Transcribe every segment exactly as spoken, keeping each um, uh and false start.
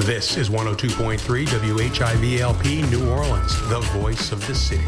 This is one oh two point three W H I V L P New Orleans, the voice of the city.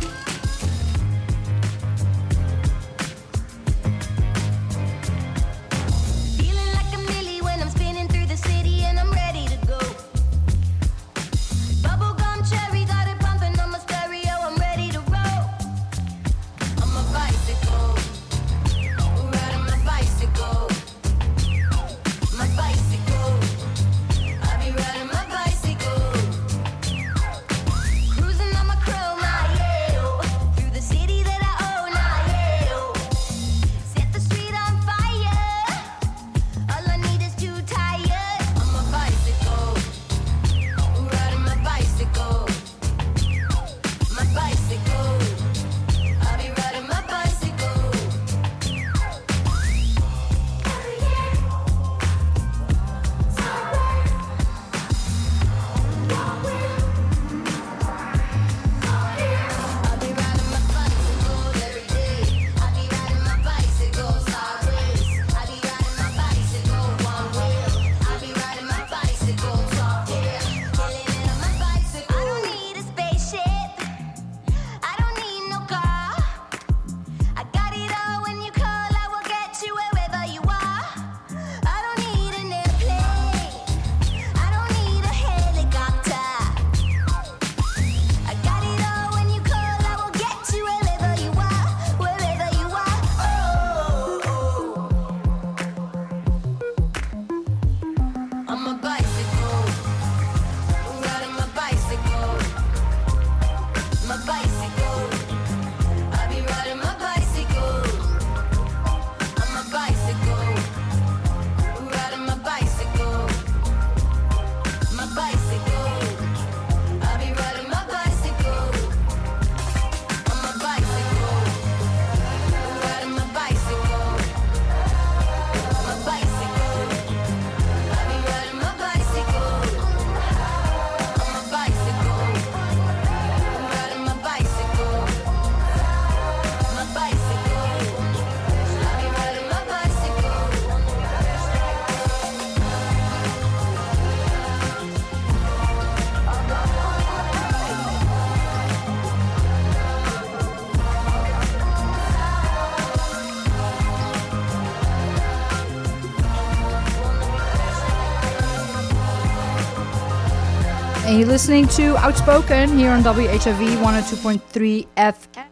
And you're listening to Outspoken here on W H I V one oh two point three F M.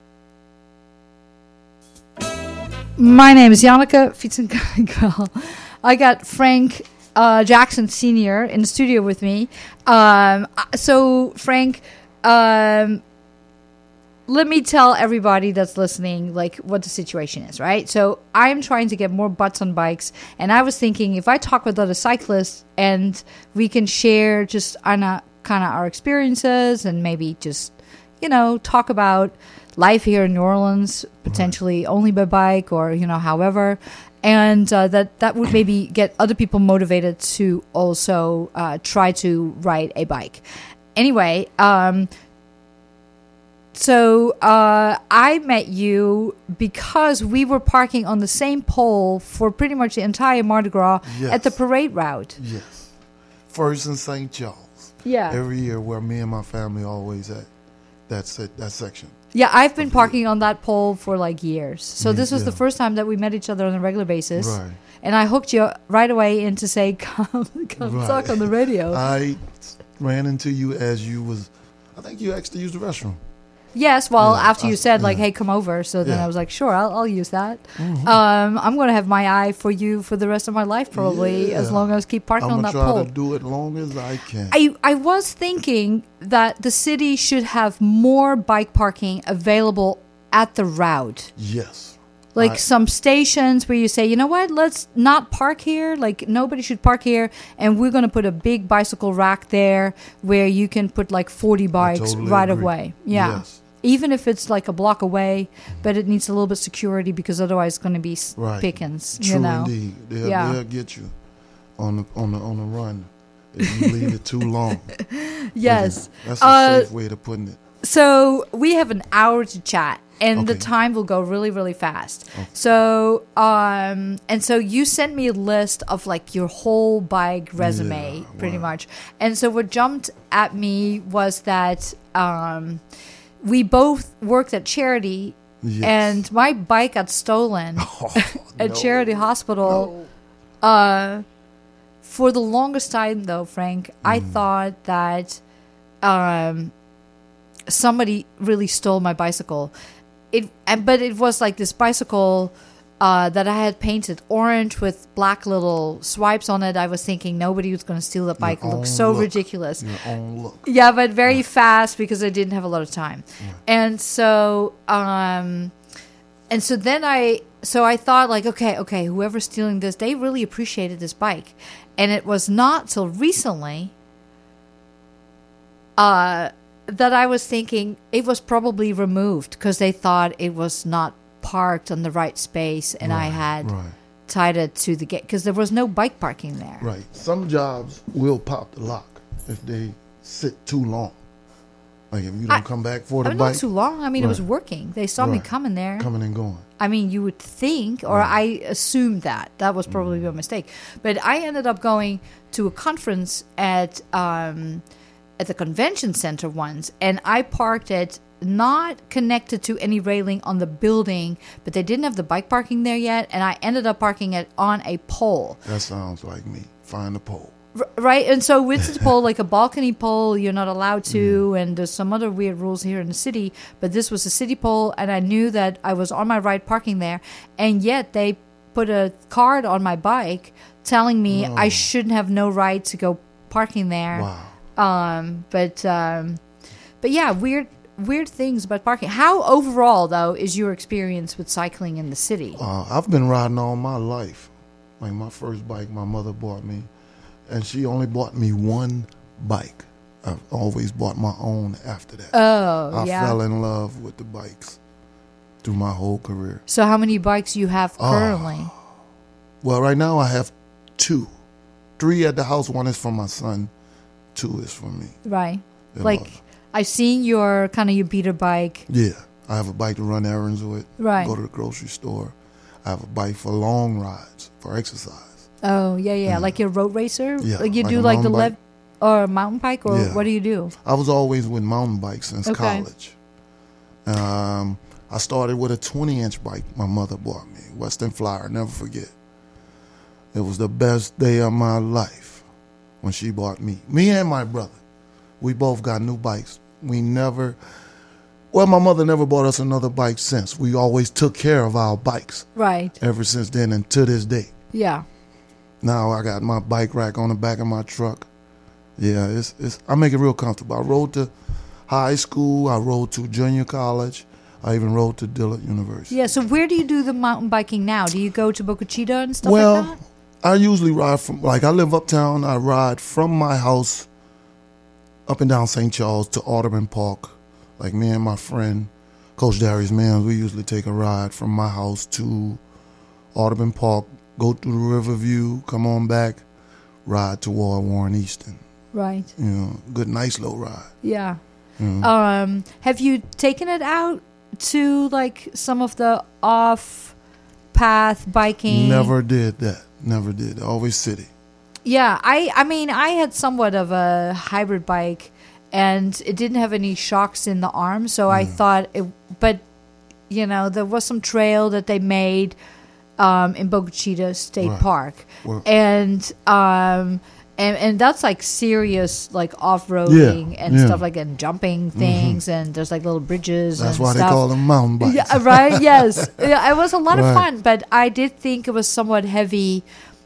My name is Janneke Fietsenkwel. I got Frank uh, Jackson Senior in the studio with me. Um, so, Frank, um, let me tell everybody that's listening, like, what the situation is, right? So, I'm trying to get more butts on bikes, and I was thinking if I talk with other cyclists and we can share just on a kind of our experiences and maybe just, you know, talk about life here in New Orleans, potentially only by bike or, you know, however. And uh, that, that would maybe get other people motivated to also uh, try to ride a bike. Anyway, um, so uh, I met you because we were parking on the same pole for pretty much the entire Mardi Gras yes. at the parade route. Yes. First in Saint Charles. Yeah. Every year where me and my family always at. That's it, that section. Yeah, I've been parking on that pole for like years. So Me, this was yeah. the first time that we met each other on a regular basis. Right. And I hooked you right away in to say, come, come Right. talk on the radio. I ran into you as you was, I think you asked to use the restroom. Yes, well, Yeah, after you I- said, like, yeah. hey, come over. So then Yeah. I was like, sure, I'll, I'll use that. Mhm. Um, I'm going to have my eye for you for the rest of my life, probably, Yeah. as long as I keep parking I'm on going that to try pole. to do it long as I can. I, I was thinking that the city should have more bike parking available at the route. yes. Like I- some stations where you say, you know what, let's not park here. Like nobody should park here. And we're going to put a big bicycle rack there where you can put like forty bikes totally right agree. away. Yeah. Yes. Even if it's like a block away, but it needs a little bit of security because otherwise it's going to be s Right. pickings. True you know? indeed. They'll, Yeah. they'll get you on the, on the, on the run if you leave it too long. Yes. That's a Uh, safe way to putting it. so we have an hour to chat, and the Okay. time will go really, really fast. Okay. So, um, and so you sent me a list of like your whole bike resume, Yeah, pretty wow. much. And so what jumped at me was that um, we both worked at charity, Yes. and my bike got stolen Oh, at no. Charity Hospital. Uh, for the longest time, though, Frank, I Mm. thought that um, somebody really stole my bicycle. It, and, but it was like this bicycle uh, that I had painted orange with black little swipes on it. I was thinking nobody was going to steal the bike. It Your looks own so look. ridiculous. Your own look. Yeah, but very fast because I didn't have a lot of time. And so um and so then I so I thought like, okay, okay, whoever's stealing this, they really appreciated this bike. And it was not till recently uh that I was thinking it was probably removed because they thought it was not parked on the right space, and I Right, had right. tied it to the gate because there was no bike parking there. Right. Some jobs will pop the lock if they sit too long. Like if you don't I- come back for I the mean, bike, not too long. I mean, it was Right. working. They saw me Right. coming there. coming and going. I mean, you would think, or I assumed that. That was probably a mistake. But I ended up going to a conference at um, at the convention center once, and I parked it not connected to any railing on the building, but they didn't have the bike parking there yet, and I ended up parking it on a pole. That sounds like me. Find a pole. R- Right, and so with the pole, like a balcony pole, you're not allowed to, and there's some other weird rules here in the city. But this was a city pole, and I knew that I was on my right parking there, and yet they put a card on my bike telling me No. I shouldn't have no right to go parking there. Wow. Um, but um, but yeah, weird weird things about parking. How overall though is your experience with cycling in the city? Uh, I've been riding all my life. Like my first bike, my mother bought me, and she only bought me one bike. I've always bought my own after that. Oh, I yeah. fell in love with the bikes through my whole career. So how many bikes you have Oh. currently? Well, right now I have two. Three at the house. One is for my son. Two is for me. Right. Yeah, Like Lord. I've seen your kind of your beater bike. Yeah, I have a bike to run errands with. Right. Go to the grocery store. I have a bike for long rides, for exercise. Oh yeah, yeah, like your road racer. Yeah, Like you like do a like the mountain left or mountain bike, or Yeah. what do you do? I was always with mountain bikes since Okay. college. Um, I started with a twenty-inch bike my mother bought me, Western Flyer, never forget. It was the best day of my life when she bought me. Me and my brother, we both got new bikes. We never, well, my mother never bought us another bike since. We always took care of our bikes Right. ever since then and to this day. Yeah. Now I got my bike rack on the back of my truck. Yeah, it's it's. I make it real comfortable. I rode to high school. I rode to junior college. I even rode to Dillard University. Yeah. So where do you do the mountain biking now? Do you go to Boca Chica and stuff well, like that? I usually ride from like I live uptown. I ride from my house up and down Saint Charles to Audubon Park. Like me and my friend, Coach Darius Mans, we usually take a ride from my house to Audubon Park, go through the Riverview, come on back, ride toward Warren Easton. Right. You know, good, nice little ride. Yeah. Mhm. Um, have you taken it out to like some of the off path biking? Never did that. Never did. Always city. Yeah, I I mean I had somewhat of a hybrid bike, and it didn't have any shocks in the arms, so Mm. I thought it. But you know, there was some trail that they made um, in Boca Chica State Right. Park, Well- and um, and and that's like serious like off roading Yeah, and yeah. stuff like that, and jumping things, and there's like little bridges. That's and why stuff. they call them mountain bikes. Yeah, right. Yes, yeah, it was a lot of Right. fun, but I did think it was somewhat heavy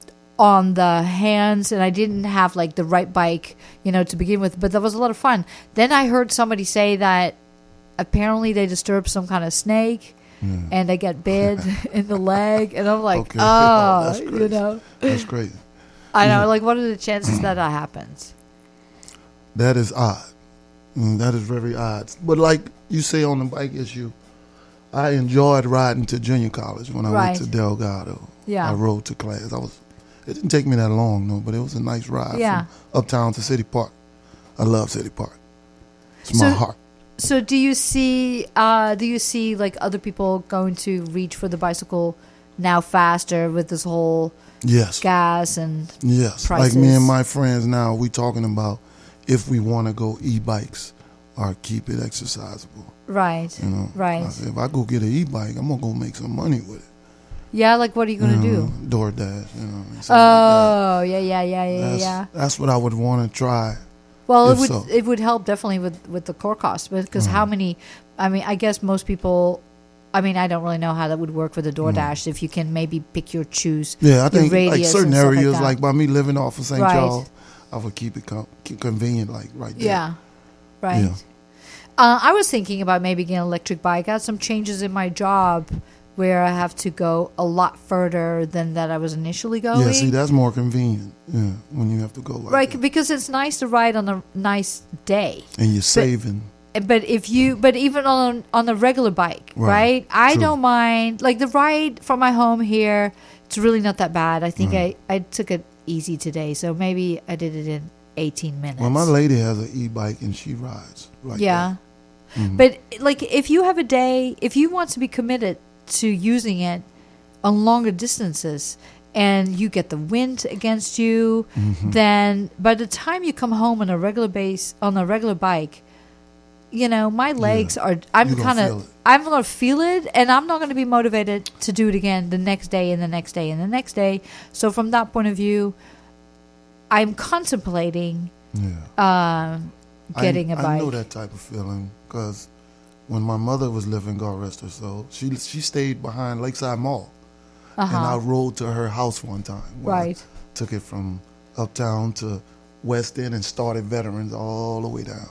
on the hands, and I didn't have like the right bike, you know, to begin with. But that was a lot of fun. Then I heard somebody say that apparently they disturbed some kind of snake, and they get bit in the leg, and I'm like, Okay. oh, That's you crazy. know, That's crazy. I know. Like, what are the chances that that happens? That is odd. Mm, that is very odd. But like you say on the bike issue, I enjoyed riding to junior college when I Right. went to Delgado. Yeah. I rode to class. I was. It didn't take me that long, though, but it was a nice ride Yeah. from uptown to City Park. I love City Park. It's So- my heart. So do you see? Uh, do you see like other people going to reach for the bicycle now faster with this whole Yes. gas and Yes. prices? Like me and my friends now, we talking about if we want to go e-bikes or keep it exercisable. right, You know. right? I said, if I go get an e-bike, I'm gonna go make some money with it. Yeah, like what are you gonna you know, do? DoorDash. You know. and stuff like that. Oh, yeah, yeah, yeah, yeah, That's, yeah. that's what I would want to try. Well, it if would so. it would help definitely with with the core cost because how Mhm. many? I mean, I guess most people. I mean, I don't really know how that would work with the DoorDash. If you can maybe pick your choose. Yeah, I your think like radius certain and stuff like areas, that. like, by me living off of Saint Right. Charles, I would keep it com- keep convenient, like right there. Yeah, right. Yeah. Uh, I was thinking about maybe getting an electric bike. I had some changes in my job where I have to go a lot further than that I was initially going. Yeah, see, that's more convenient. Yeah, when you have to go like right, that. because it's nice to ride on a nice day. And you're saving. But if you, but even on on a regular bike, right? Right, I true. don't mind. Like the ride from my home here, it's really not that bad. I think Right. I I took it easy today, so maybe I did it in eighteen minutes. Well, my lady has an e-bike and she rides like yeah, that. Mhm. but like if you have a day, if you want to be committed to using it on longer distances, and you get the wind against you, Mhm. then by the time you come home on a regular base on a regular bike, you know my legs are. I'm You gonna kind feel of. it. I'm gonna feel it, and I'm not gonna be motivated to do it again the next day and the next day and the next day. So from that point of view, I'm contemplating Yeah. um, getting I, a bike. I know that type of feeling because when my mother was living, God rest her soul, she she stayed behind Lakeside Mall, Uh-huh. and I rode to her house one time. where I Right. took it from uptown to West End and started Veterans all the way down.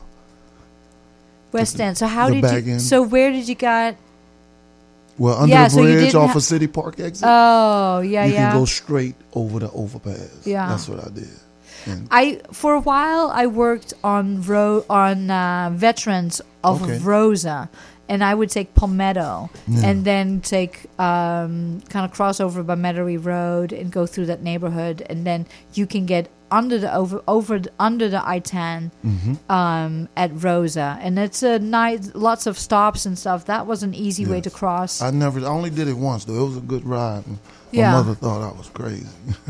West End. So how the did back you? end. So where did you get? Well, under Yeah, the so you bridge didn't off ha- of City Park exit, Oh yeah, you yeah. can go straight over the overpass. Yeah. That's what I did. And I for a while I worked on ro- on uh, veterans of Okay. Rosa, and I would take Palmetto Yeah. and then take um, kind of cross over by Metairie Road and go through that neighborhood, and then you can get under the over over the, under the I ten mhm. um, at Rosa, and it's a nice lots of stops and stuff. That was an easy way Yes. to cross. I never, I only did it once though. It was a good ride. My Yeah. mother thought I was crazy.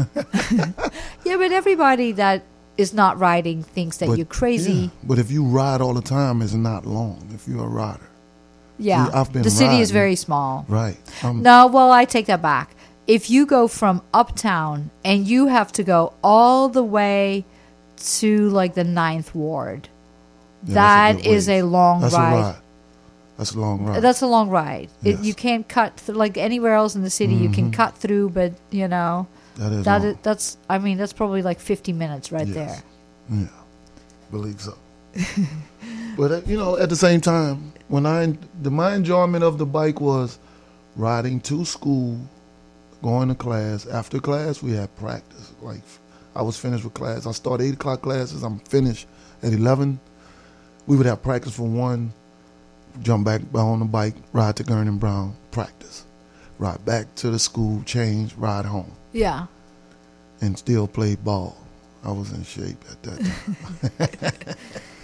Yeah, but everybody that is not riding thinks that But, you're crazy. yeah, But if you ride all the time, it's not long. If you're a rider, Yeah, See, I've been the city is riding. very small. right? Um, No, well, I take that back. If you go from uptown and you have to go all the way to like the ninth ward, yeah, that that's a good is ways. a long That's ride. a ride. That's a long ride. That's a long ride. It, Yes. you can't cut through, like anywhere else in the city. You can Mhm. cut through, but you know that is that long. is, that's. I mean, that's probably like fifty minutes right Yes. there. Yeah, believe so. But uh, you know, at the same time, when I the my enjoyment of the bike was riding to school, going to class. After class, we had practice. Like I was finished with class. I started eight o'clock classes. I'm finished at eleven. We would have practice for one. Jump back on the bike, ride to Gurney and Brown, practice. Ride back to the school, change, ride home, Yeah. and still play ball. I was in shape at that time.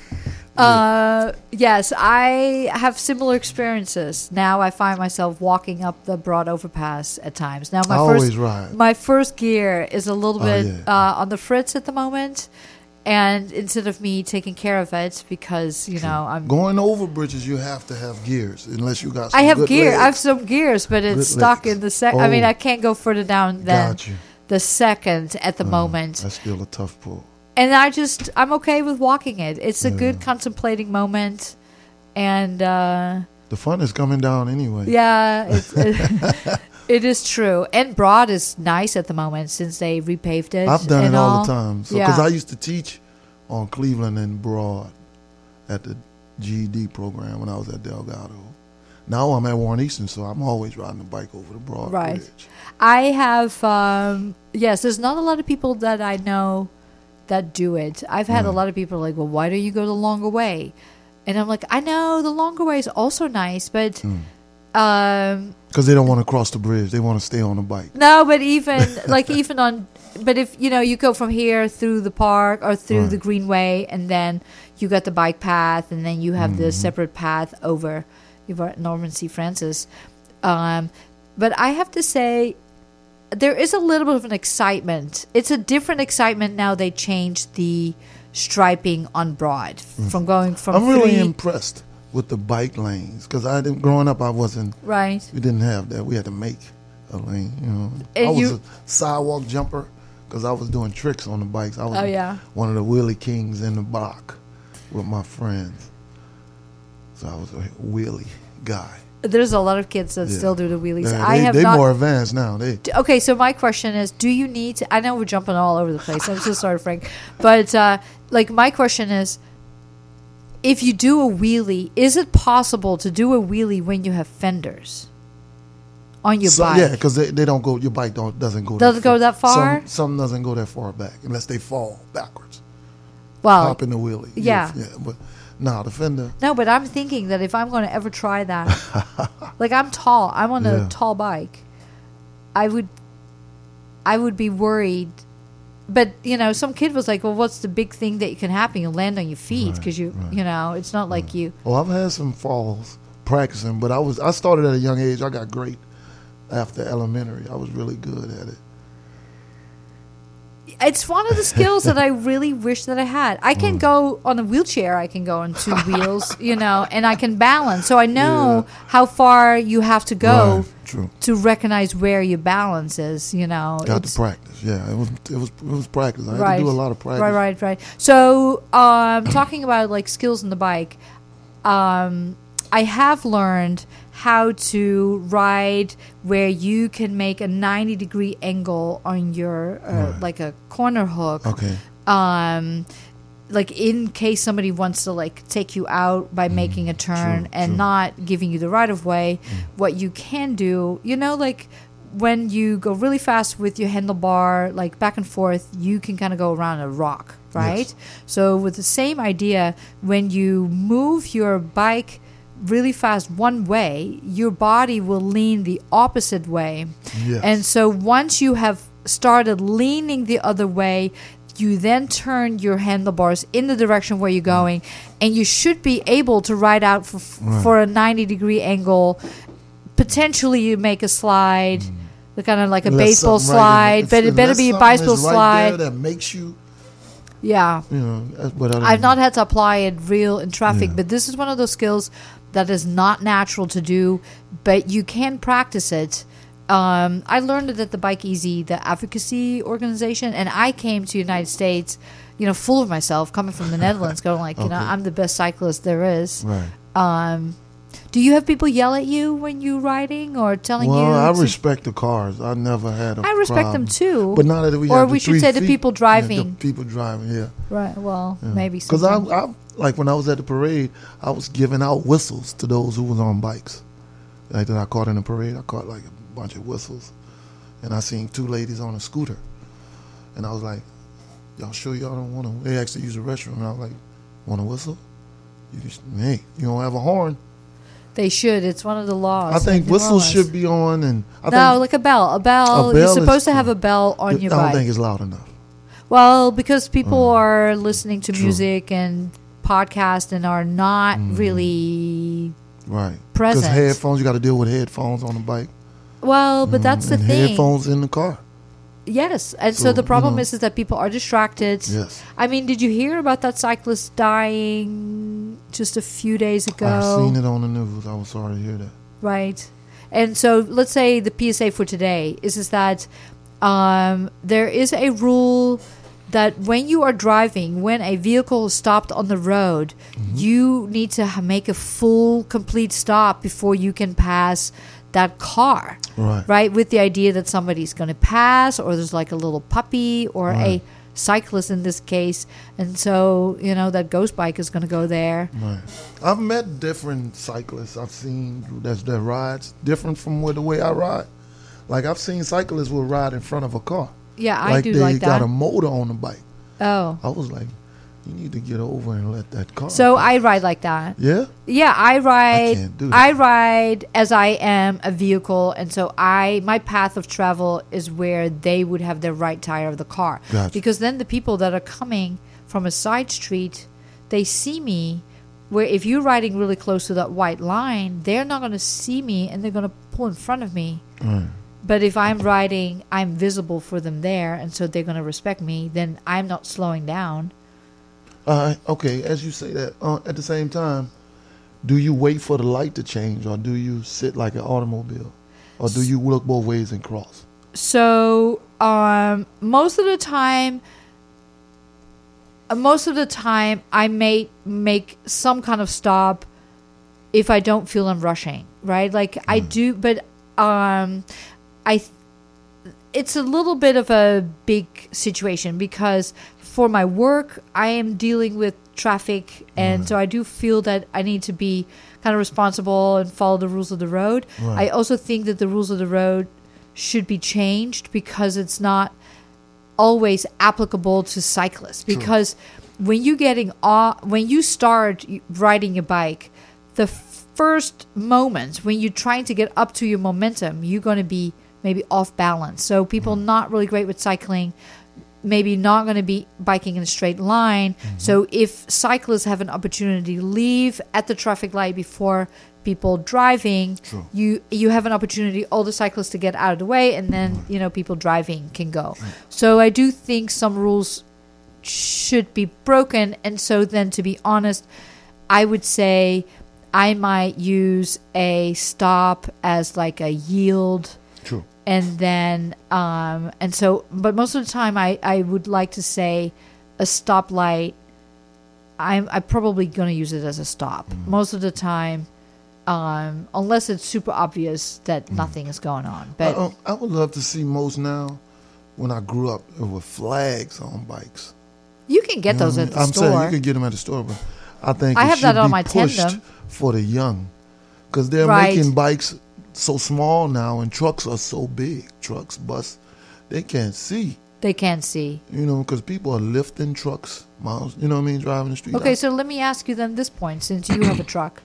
Uh, yes, I have similar experiences. Now I find myself walking up the broad overpass at times. Now my I first always ride. my first gear is a little Oh, bit yeah. uh, on the fritz at the moment, and instead of me taking care of it because you know I'm Going over bridges, you have to have gears, unless you got. Some I have good gear. I have legs. some gears, but it's Good stuck legs. in the sec. I mean, Oh. I can't go further down than Got you. the second at the Uh, moment. That's still a tough pull. And I just I'm okay with walking it. It's a Yeah. good contemplating moment, and uh, The fun is coming down anyway. yeah, it's, it, it is true. And Broad is nice at the moment since they repaved it. I've done and it all, all the time. So because Yeah. I used to teach on Cleveland and Broad at the G E D program when I was at Delgado. Now I'm at Warren Easton, so I'm always riding a bike over the Broad Right. Bridge. I have um, yes. There's not a lot of people that I know that do it. I've had a Right. lot of people like, well, why don't you go the longer way? And I'm like, I know the longer way is also nice, but Mm. um, Because they don't want to cross the bridge. They want to stay on the bike. no, but even like even on but if you know you go from here through the park or through Right. the Greenway, and then you got the bike path, and then you have Mm-hmm. the separate path over over Norman C. Francis. Um, but I have to say, there is a little bit of an excitement. It's a different excitement now. They changed the striping on Broad from going from I'm really three, impressed with the bike lanes because I didn't. Growing up, I wasn't. right. We didn't have that. We had to make a lane. You know, And I was you- a sidewalk jumper because I was doing tricks on the bikes. I was Oh, yeah. one of the wheelie kings in the block with my friends. So I was a wheelie guy. There's a lot of kids that Yeah. still do the wheelies. They, I they, have they not. more advanced now. They Okay, so my question is, do you need to, I know we're jumping all over the place. I'm so sorry, Frank. But, uh, like, my question is, if you do a wheelie, is it possible to do a wheelie when you have fenders on your so, bike? yeah, because they, they don't go. Your bike don't doesn't go. Doesn't that go that far? Some, some doesn't go that far back unless they fall backwards. Well, Hop in the wheelie. yeah. yeah. But nah, the fender. no, but I'm thinking that if I'm going to ever try that, like I'm tall, I'm on Yeah. a tall bike, I would, I would be worried. But you know, some kid was like, "Well, what's the big thing that can happen? You land on your feet because you, right. you know, it's not like you." Well, I've had some falls practicing, but I was I started at a young age. I got great after elementary. I was really good at it. It's one of the skills that I really wish that I had. I can Mm. go on a wheelchair. I can go on two wheels, you know, and I can balance. So I know Yeah. how far you have to go Right, true. to recognize where your balance is. You know, Got It's- to practice. Yeah, it was it was it was practice. I had right. to do a lot of practice. Right, right, right. So, um, talking about like skills on the bike, um, I have learned how to ride where you can make a ninety degree angle on your uh, Right. like a corner hook. Okay. Um, like in case somebody wants to like take you out by making a turn Mm, true, and true. not giving you the right of way, what you can do, you know, like when you go really fast with your handlebar, like back and forth, you can kind of go around a rock, right? Yes. So with the same idea, when you move your bike really fast one way, your body will lean the opposite way. Yes. And so once you have started leaning the other way, you then turn your handlebars in the direction where you're going, and you should be able to ride out for, Right. for a ninety degree angle. Potentially, you make a slide, the kind of like a Unless baseball something right- slide, but it better unless be a something bicycle is right slide. there that makes you, Yeah. you know. that's- But I don't- I've not had to apply it real in traffic, Yeah. but this is one of those skills that is not natural to do, but you can practice it. Um, I learned it at the Bike Easy, the advocacy organization, and I came to the United States, you know, full of myself, coming from the Netherlands, going like, you know, Okay. I'm the best cyclist there is. Right. Um, do you have people yell at you when you're riding or telling Well, you? I to- respect the cars. I never had a I respect problem. them too. But now that we Or have the we should three say the feet- people yeah, driving. the people driving, yeah. Right. Well, yeah. maybe Because I, sometime. I, like when I was at the parade, I was giving out whistles to those who was on bikes. Like that I caught in the parade, I caught like a bunch of whistles. And I seen two ladies on a scooter. And I was like, y'all sure y'all don't want to? They asked to use the restroom. And I was like, want to whistle? You just, hey, you don't have a horn. They should. It's one of the laws. I think in New whistles Orleans. should be on. And I no, think like a bell. A bell. A bell You're is supposed to have cool. a bell on I your don't bike. think it's loud enough. Well, because people Mm. are listening to True. music and podcast and are not Mm. really Right. present. Because headphones, you got to deal with headphones on the bike. well. But that's the and thing. headphones in the car. Yes, and so, So, the problem you know. is, is that people are distracted. Yes. I mean, did you hear about that cyclist dying just a few days ago? I've seen it on the news. I was sorry to hear that. Right. And so let's say the P S A for today is, is that um, there is a rule that when you are driving, when a vehicle is stopped on the road, Mm-hmm. you need to ha- make a full, complete stop before you can pass that car. Right. Right? With the idea that somebody's going to pass, or there's like a little puppy, or Right. a cyclist in this case. And so, you know, that ghost bike is going to go there. Right. I've met different cyclists. I've seen that's that rides different from where the way I ride. Like I've seen cyclists will ride in front of a car. Yeah, I like do they like got that. a motor on the bike. Oh. I was like, You need to get over and let that car. So pass. I ride like that. Yeah. Yeah, I ride. can't do that. I ride as I am a vehicle, and so I my path of travel is where they would have their right tire of the car. Gotcha. Because then the people that are coming from a side street, they see me. Where if you're riding really close to that white line, they're not going to see me, and they're going to pull in front of me. Right. But if I'm riding, I'm visible for them there, and so they're going to respect me. Then I'm not slowing down. Uh, okay, as you say that, uh, at the same time, do you wait for the light to change, or do you sit like an automobile, or do you look both ways and cross? So um, most of the time, uh, most of the time, I may make some kind of stop if I don't feel I'm rushing, right? Like mm. I do, but um, I. Th- it's a little bit of a big situation because for my work, I am dealing with traffic, and right. so I do feel that I need to be kind of responsible and follow the rules of the road. Right. I also think that the rules of the road should be changed because it's not always applicable to cyclists. True. Because when you getting off, when you start riding a bike, the f- first moments when you're trying to get up to your momentum, you're going to be maybe off balance. So people mm. not really great with cycling, maybe not going to be biking in a straight line. Mm-hmm. So if cyclists have an opportunity to leave at the traffic light before people driving, True. you you have an opportunity, all the cyclists to get out of the way, and then mm. you know people driving can go. Mm. So I do think some rules should be broken. And so then, to be honest, I would say I might use a stop as like a yield. True. And then, um, and so, but most of the time, I, I would like to say a stoplight. I'm I'm probably going to use it as a stop mm. most of the time, um, unless it's super obvious that mm. nothing is going on. But I, I would love to see most now. When I grew up, there were flags on bikes. You can get you know those at I mean? the I'm store. I'm saying you can get them at the store, but I think I it have should that on be my pushed tandem for the young, because they're right. making bikes so small now, and trucks are so big. Trucks, bus, they can't see. They can't see. You know, because people are lifting trucks miles. You know what I mean? Driving the street. Okay, out. so let me ask you then this point, since you have a truck.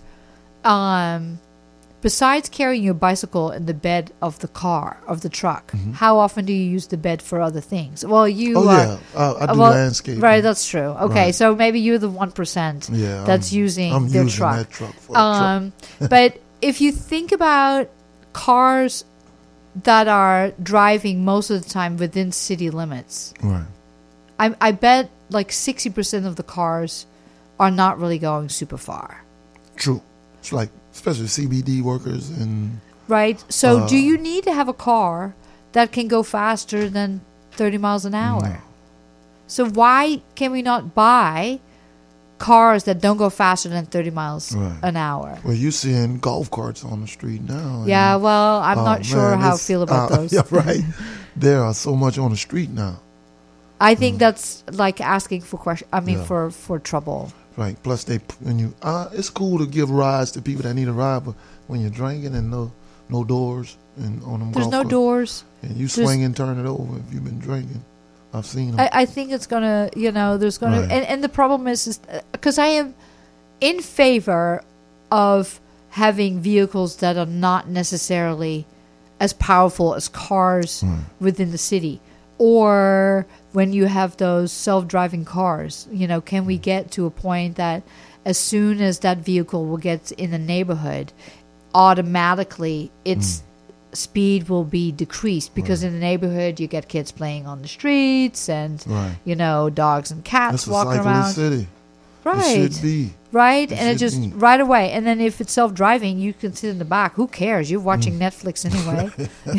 Um, besides carrying your bicycle in the bed of the car, of the truck, mm-hmm. how often do you use the bed for other things? Well, you Oh, are, yeah. I, I do well, landscaping. Right, that's true. Okay, Right. so maybe you're the one percent Yeah, that's I'm, using I'm their using truck. that truck for Um, a truck. but if you think about cars that are driving most of the time within city limits, Right. I, I bet like sixty percent of the cars are not really going super far. True. It's like, especially C B D workers and... Right? So Uh, do you need to have a car that can go faster than thirty miles an hour? No. So why can we not buy cars that don't go faster than thirty miles Right. an hour? Well, you're seeing golf carts on the street now. and- Yeah, well, I'm Oh, not sure man, how I it's- feel about uh, those. Yeah, right. There are so much on the street now. I think that's like asking for question. I mean, Yeah. for, for trouble. Right. Plus, they when you uh, it's cool to give rides to people that need a ride, but when you're drinking and no no doors and on them There's golf no carts, doors. and you There's- swing and turn it over if you've been drinking. I've seen them. I, I think it's gonna, you know, there's gonna, Right. and, and the problem is, is because I am in favor of having vehicles that are not necessarily as powerful as cars Hmm. within the city, or when you have those self-driving cars. You know, can we get to a point that as soon as that vehicle will get in the neighborhood, automatically its speed will be decreased because Right. in the neighborhood you get kids playing on the streets and Right. you know dogs and cats That's a walking cyclist around. city. Right, It should be. right, It and it should just be. right away. And then if it's self-driving, you can sit in the back. Who cares? You're watching Mm. Netflix anyway.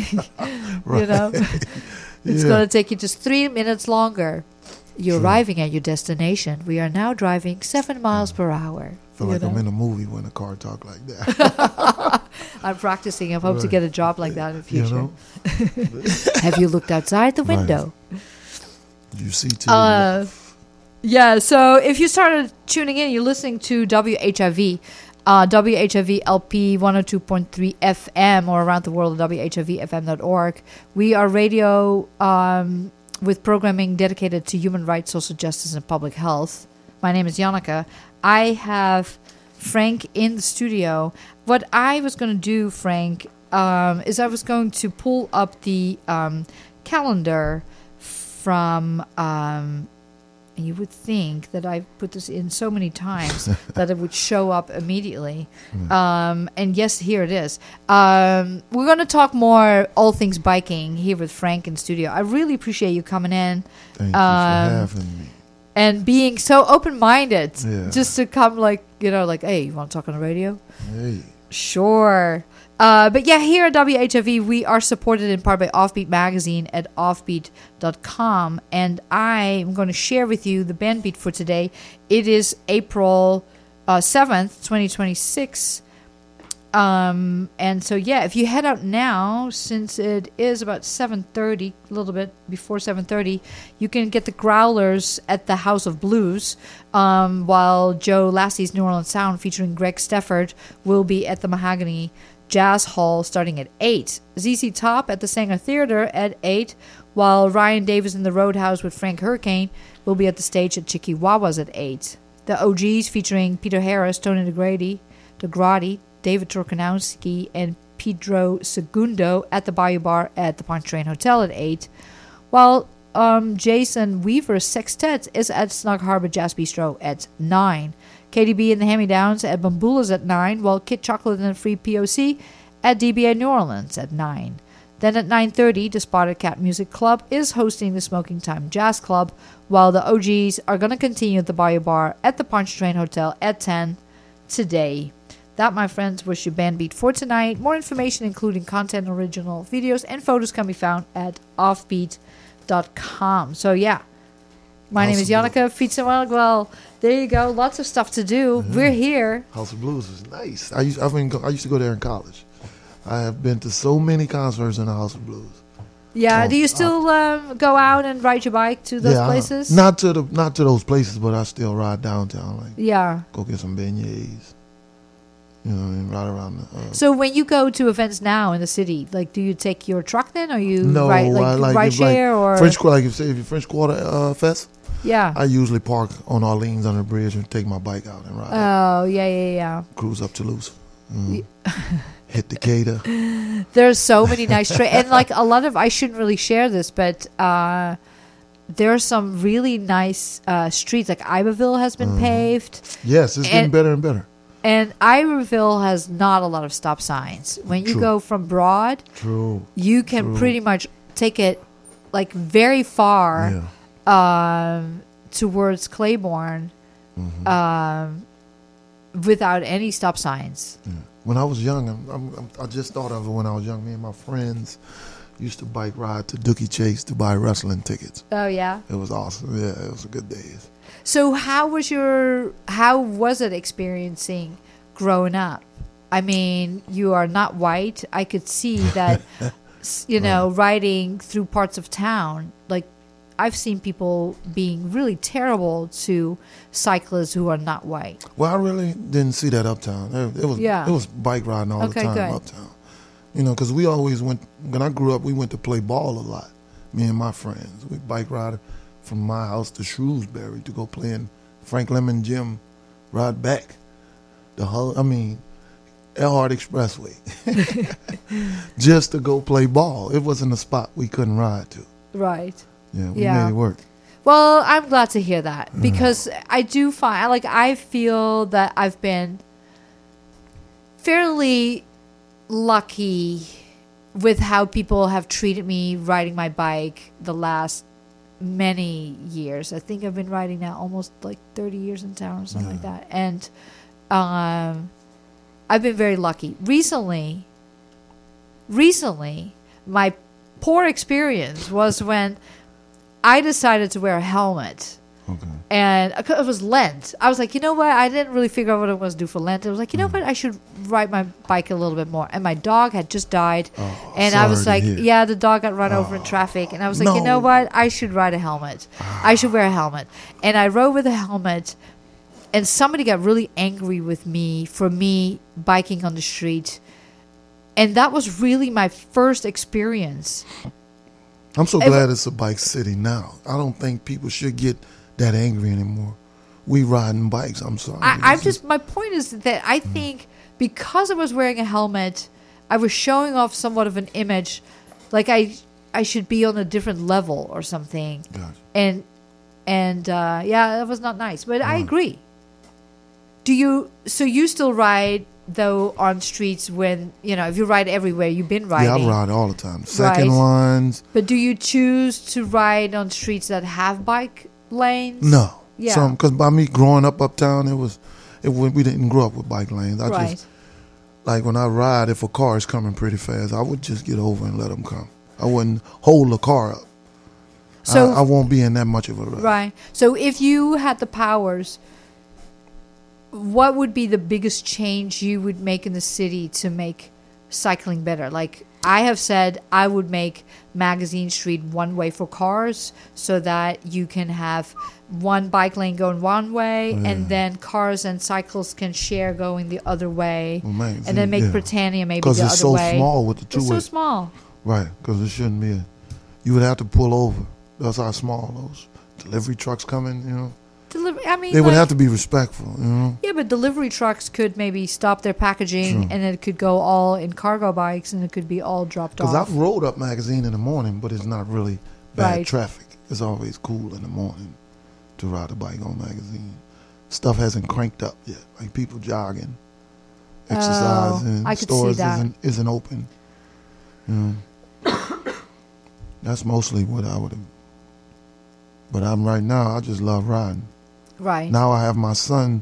Right. You know, it's Yeah. going to take you just three minutes longer. You're True. arriving at your destination. We are now driving seven miles per hour. I feel you like I'm know? in a movie when a car talk like that. I'm practicing. I hope to Right. get a job like that in the You future. know, Have you looked outside the Right. window? you see to Uh, yeah, so if you started tuning in, you're listening to W H I V, uh, W H I V L P one oh two point three F M, or around the world at W H I V F M dot org. We are radio um, with programming dedicated to human rights, social justice, and public health. My name is Janneke. I have Frank in the studio. What I was going to do, Frank, um, is I was going to pull up the um, calendar from... Um, you would think that I've put this in so many times that it would show up immediately. Mm. Um, and yes, here it is. Um, we're going to talk more all things biking here with Frank in studio. I really appreciate you coming in. Thank um, you for having me. And being so open-minded. Yeah. Just to come like, you know, like, hey, you want to talk on the radio? Hey. Sure. Uh, but yeah, here at W H I V, we are supported in part by Offbeat Magazine at offbeat dot com. And I am going to share with you the band beat for today. It is April uh, seventh, twenty twenty-six. Um, and so, yeah, if you head out now, since it is about seven thirty, a little bit before seven thirty, you can get the Growlers at the House of Blues, um, while Joe Lassie's New Orleans Sound featuring Greg Stefford will be at the Mahogany Jazz Hall starting at eight. Z Z Top at the Sanger Theater at eight, while Ryan Davis in the Roadhouse with Frank Hurricane will be at the stage at Chikiwawas at eight. The O Gs featuring Peter Harris, Tony DeGrady, DeGrady, David Turkanowski, and Pedro Segundo at the Bayou Bar at the Pontchartrain Hotel at eight, while um, Jason Weaver's Sextet is at Snug Harbor Jazz Bistro at nine. K D B and the Hand-Me-Downs at Bambula's at nine, while Kid Chocolate and the Free P O C at D B A New Orleans at nine. Then at nine thirty, the Spotted Cat Music Club is hosting the Smoking Time Jazz Club, while the O Gs are going to continue at the Bayou Bar at the Pontchartrain Hotel at ten today. That, my friends, was your band beat for tonight. More information, including content, original videos, and photos, can be found at offbeat dot com. So, yeah. My House name is Janneke Fietsenwell. There you go. Lots of stuff to do. Mm-hmm. We're here. House of Blues is nice. I used, I, mean, I used to go there in college. I have been to so many concerts in the House of Blues. Yeah. Um, do you still um, go out and ride your bike to those yeah, places? I, not to the not to those places, but I still ride downtown. Like, yeah. Go get some beignets. You know, and ride around. The, uh, so when you go to events now in the city, like, do you take your truck then, or you no, ride, like, I like, ride share like or French Quarter? Like if say if you French Quarter uh, Fest. Yeah. I usually park on Orleans under the bridge and take my bike out and ride. Oh, yeah, yeah, yeah. Cruise up Toulouse. Mm. Hit Decatur. There's so many nice trails. And, like, a lot of, I shouldn't really share this, but uh, there are some really nice uh, streets. Like, Iberville has been mm. paved. Yes, it's and, getting better and better. And Iberville has not a lot of stop signs. When you True. go from Broad, True. you can True. pretty much take it, like, very far. Yeah. Um, towards Claiborne, mm-hmm. um, without any stop signs. Yeah. When I was young, I'm, I'm, I just thought of it when I was young. Me and my friends used to bike ride to Dookie Chase to buy wrestling tickets. Oh yeah, it was awesome. Yeah, it was a good days. So how was your? How was it experiencing growing up? I mean, you are not white. I could see that. You know, right. riding through parts of town, like. I've seen people being really terrible to cyclists who are not white. Well, I really didn't see that uptown. It, it was yeah. it was bike riding all okay, the time good. uptown. You know, because we always went, when I grew up, we went to play ball a lot, me and my friends. We bike ride from my house to Shrewsbury to go play in Frank Lemon Gym, ride back. The whole, I mean, Elhart Expressway. Just to go play ball. It wasn't a spot we couldn't ride to. Right. Yeah, we yeah. made it work. Well, I'm glad to hear that because mm. I do find, like, I feel that I've been fairly lucky with how people have treated me riding my bike the last many years. I think I've been riding now almost like thirty years in town or something yeah. like that. And um, I've been very lucky. Recently, recently, my poor experience was when I decided to wear a helmet. Okay. And it was Lent. I was like, you know what? I didn't really figure out what I was to do for Lent. I was like, you know mm. what? I should ride my bike a little bit more. And my dog had just died. Oh, and I was like, yeah, the dog got run oh, over in traffic. And I was like, no. you know what? I should ride a helmet. I should wear a helmet. And I rode with a helmet. And somebody got really angry with me for me biking on the street. And that was really my first experience. I'm so glad it's a bike city now. I don't think people should get that angry anymore we riding bikes. I'm sorry. I, I'm This just is- my point is that I think because I was wearing a helmet, I was showing off somewhat of an image, like I I should be on a different level or something, Gotcha. and and uh, yeah, that was not nice. But I agree. Do you? So you still ride though on streets when you know if you ride everywhere? You've been riding. Yeah, I ride all the time. Second Right. ones. But do you choose to ride on streets that have bike lanes? No. Yeah. Some because by me growing up uptown, it was, it wa- we didn't grow up with bike lanes. I Right. just like when I ride, if a car is coming pretty fast, I would just get over and let them come. I wouldn't hold the car up. So I, I won't be in that much of a rush. right. So if you had the powers, what would be the biggest change you would make in the city to make cycling better? Like I have said, I would make Magazine Street one way for cars so that you can have one bike lane going one way Yeah. and then cars and cyclists can share going the other way. Well, man, And then make yeah. Britannia maybe Because the it's other so way. small with the two It's so way. small. Right, because it shouldn't be. A, you would have to pull over. That's how small those delivery trucks coming. You know, Deliver- I mean, they would like- have to be respectful. You know, Yeah, but delivery trucks could maybe stop their packaging, True. and it could go all in cargo bikes, and it could be all dropped because off. I've rode up Magazine in the morning, but it's not really bad Right. traffic. It's always cool in the morning to ride a bike on Magazine. Stuff hasn't cranked up yet. Like people jogging, exercising, Oh, I could see stores that. isn't isn't open. You know, that's mostly what I would have. But I'm right now. I just love riding. Right. Now I have my son.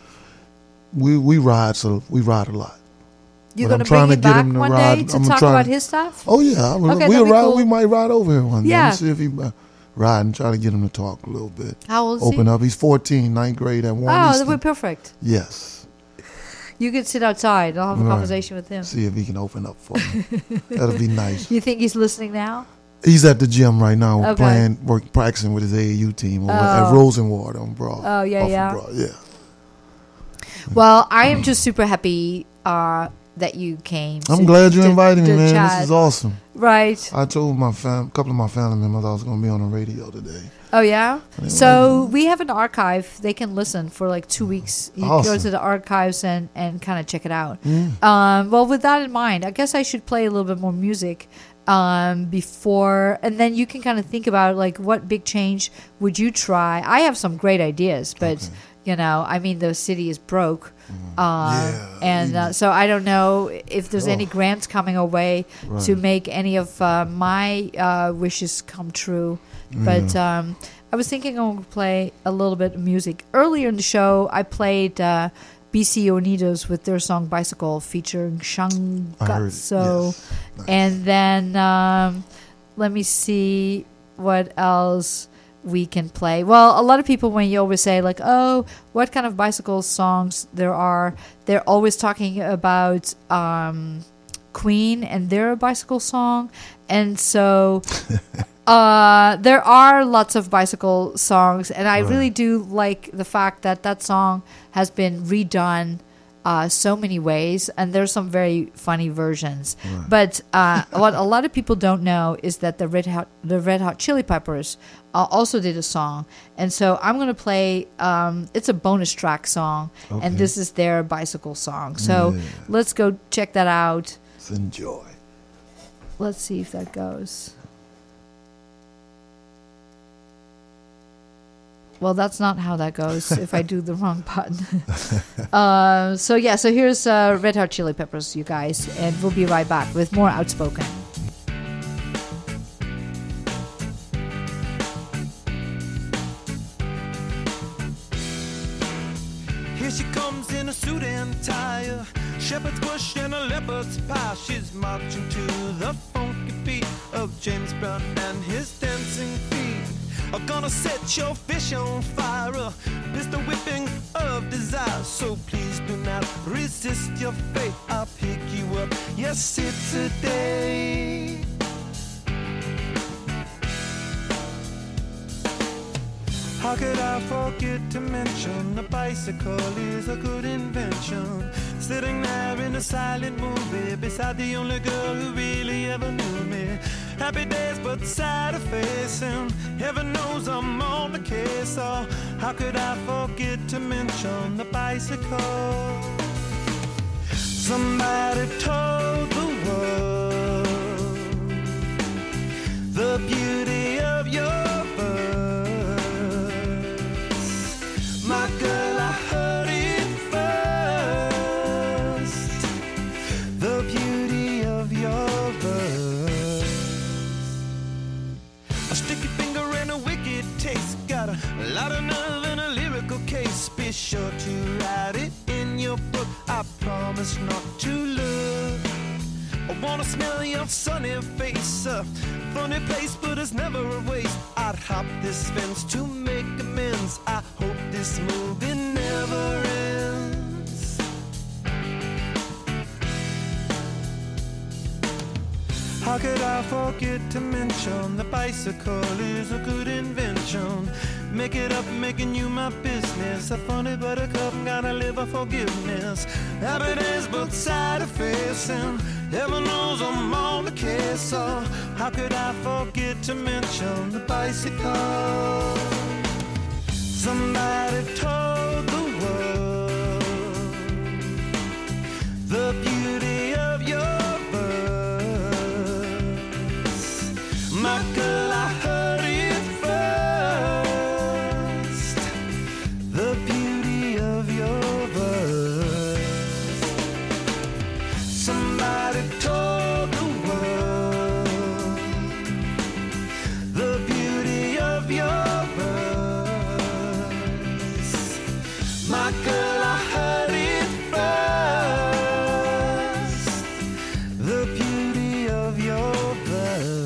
We we ride, so we ride a lot. You're but going I'm to trying bring to him get back him to one ride. day to I'm talk trying- about his stuff? Oh yeah, we, Okay, we'll that'd be ride. cool. We might ride over here one day. Yeah. Let's see if he uh, ride and try to get him to talk a little bit. How old is Open he? up. He's fourteen, ninth grade at one. Oh, that Easton. would be perfect. Yes. You could sit outside. I'll have a Right. conversation with him. See if he can open up for me. That'll be nice. You think he's listening now? He's at the gym right now, Okay. playing, work, practicing with his A A U team over at Oh. Rosenwater on Broad. Oh, yeah, off of yeah. Broad, yeah. Well, I am just super happy uh, that you came. I'm to- glad you to- invited me, to man. chat. This is awesome. Right. I told my fam, couple of my family members I was going to be on the radio today. Oh, yeah? They So we have an archive. They can listen for like two weeks. You go Awesome. to the archives and, and kind of check it out. Yeah. Um, well, with that in mind, I guess I should play a little bit more music um, before, and then you can kind of think about like what big change would you try. I have some great ideas, but Okay. you know, I mean, the city is broke, um, Yeah, and uh, so I don't know if there's any Oh. grants coming our way to Right. make any of uh, my uh, wishes come true. But um, I was thinking I would play a little bit of music. Earlier in the show, I played uh, B C Unidos with their song Bicycle featuring I heard it. Shanggatso. Yes. Nice. And then um, let me see what else we can play. Well, a lot of people, when you always say like, oh, what kind of bicycle songs there are, they're always talking about um, Queen and their bicycle song. And so uh, there are lots of bicycle songs, and I Right. really do like the fact that that song has been redone uh, so many ways, and there's some very funny versions. Right. But uh, what a lot of people don't know is that the Red Hot, the Red Hot Chili Peppers uh, also did a song, and so I'm gonna play. Um, it's a bonus track song, Okay. and this is their bicycle song. So Yeah. let's go check that out. Let's enjoy. Let's see if that goes. Well, that's not how that goes if I do the wrong button. uh, so, yeah, so here's uh, Red Hot Chili Peppers, you guys, and we'll be right back with more Outspoken. Here she comes in a suit and tie, shepherd's bush and a leopard's pie. She's marching to the funky beat of James Brown and his dancing feet. I'm gonna set your fish on fire, a pistol whipping of desire. So please do not resist your fate. I'll pick you up, yes, it's a day. How could I forget to mention a bicycle is a good invention? Sitting there in a silent movie beside the only girl who really ever knew me. Happy days but sad face, and heaven knows I'm on the case. So How could I forget to mention the bicycle? Somebody told the world the beauty of your verse. My girl, I heard it first. The beauty of your verse. A sticky finger and a wicked taste. Got a lot of nerve and a lyrical case. Be sure to write it in your book. I promise not to look. I wanna smell your sunny face. A funny place, but it's never a waste. I'd hop this fence to make amends. I hope this movie never ends. How could I forget to mention the bicycle is a good invention? Make it up, making you my business. A funny buttercup, gotta live a forgiveness. Habit is both side of face, and heaven knows I'm on the case. So how could I forget to mention the bicycle? Somebody told the world the beauty of your verse. My girl, I heard it first. The beauty of your verse. Somebody told the world the beauty of your verse. My girl, I heard it first. The beauty of your verse.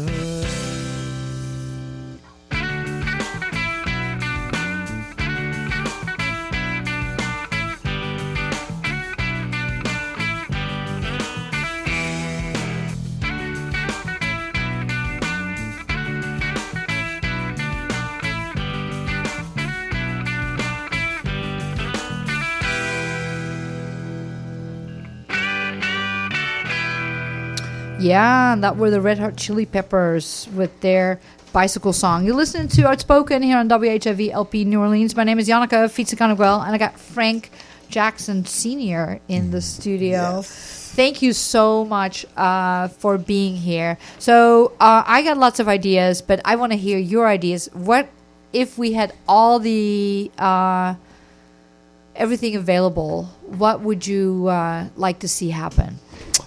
Yeah, and that were the Red Hot Chili Peppers with their bicycle song. You're listening to Outspoken here on W H I V L P New Orleans. My name is Janneke Fietsenkaniguel, and I got Frank Jackson Senior in the studio. Yes. Thank you so much uh, for being here. So uh, I got lots of ideas, but I want to hear your ideas. What if we had all the uh, everything available? What would you uh, like to see happen?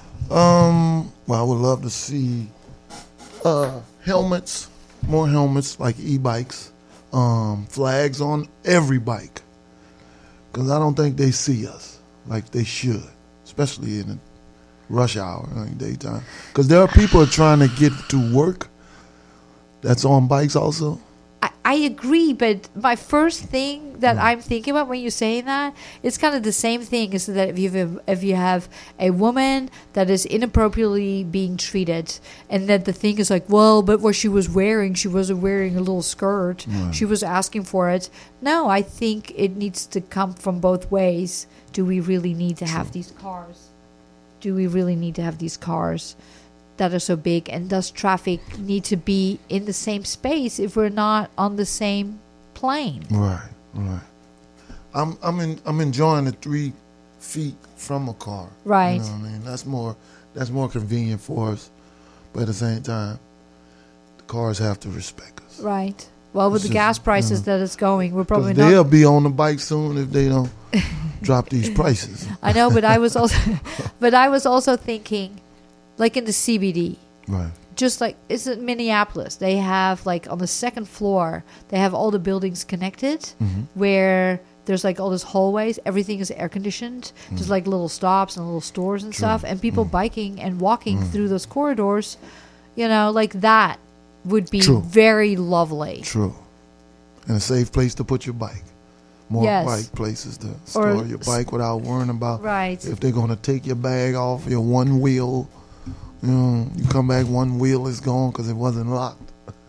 Um, well, I would love to see uh, helmets, more helmets like e-bikes, um, flags on every bike, because I don't think they see us like they should, especially in the rush hour, like daytime. Because there are people trying to get to work that's on bikes also. I, I agree, but my first thing that mm. I'm thinking about when you're saying that, it's kind of the same thing. Is that if you have, if you have a woman that is inappropriately being treated, and that the thing is like, well, but what she was wearing, she wasn't wearing a little skirt. Right. She was asking for it. No, I think it needs to come from both ways. Do we really need to have these cars? Do we really need to have these cars that are so big, and does traffic need to be in the same space if we're not on the same plane? Right, right. I'm I'm in, I'm enjoying the three feet from a car. Right. You know what I mean? That's more that's more convenient for us, but at the same time, the cars have to respect us. Right. Well, with It's the just, gas prices you know, that it's going, we're probably they'll not. be on the bike soon if they don't drop these prices. I know, but I was also, but I was also thinking, like in the C B D. Right. Just like, it's in Minneapolis. They have, like, on the second floor, they have all the buildings connected, Mm-hmm. where there's, like, all those hallways. Everything is air-conditioned. Mm-hmm. There's, like, little stops and little stores and True. stuff. And people Mm. biking and walking Mm. through those corridors, you know, like that would be True. very lovely. True. And a safe place to put your bike. More Yes. bike places to store your s- bike without worrying about Right. if they're going to take your bag off your one wheel. You know, you come back, one wheel is gone because it wasn't locked.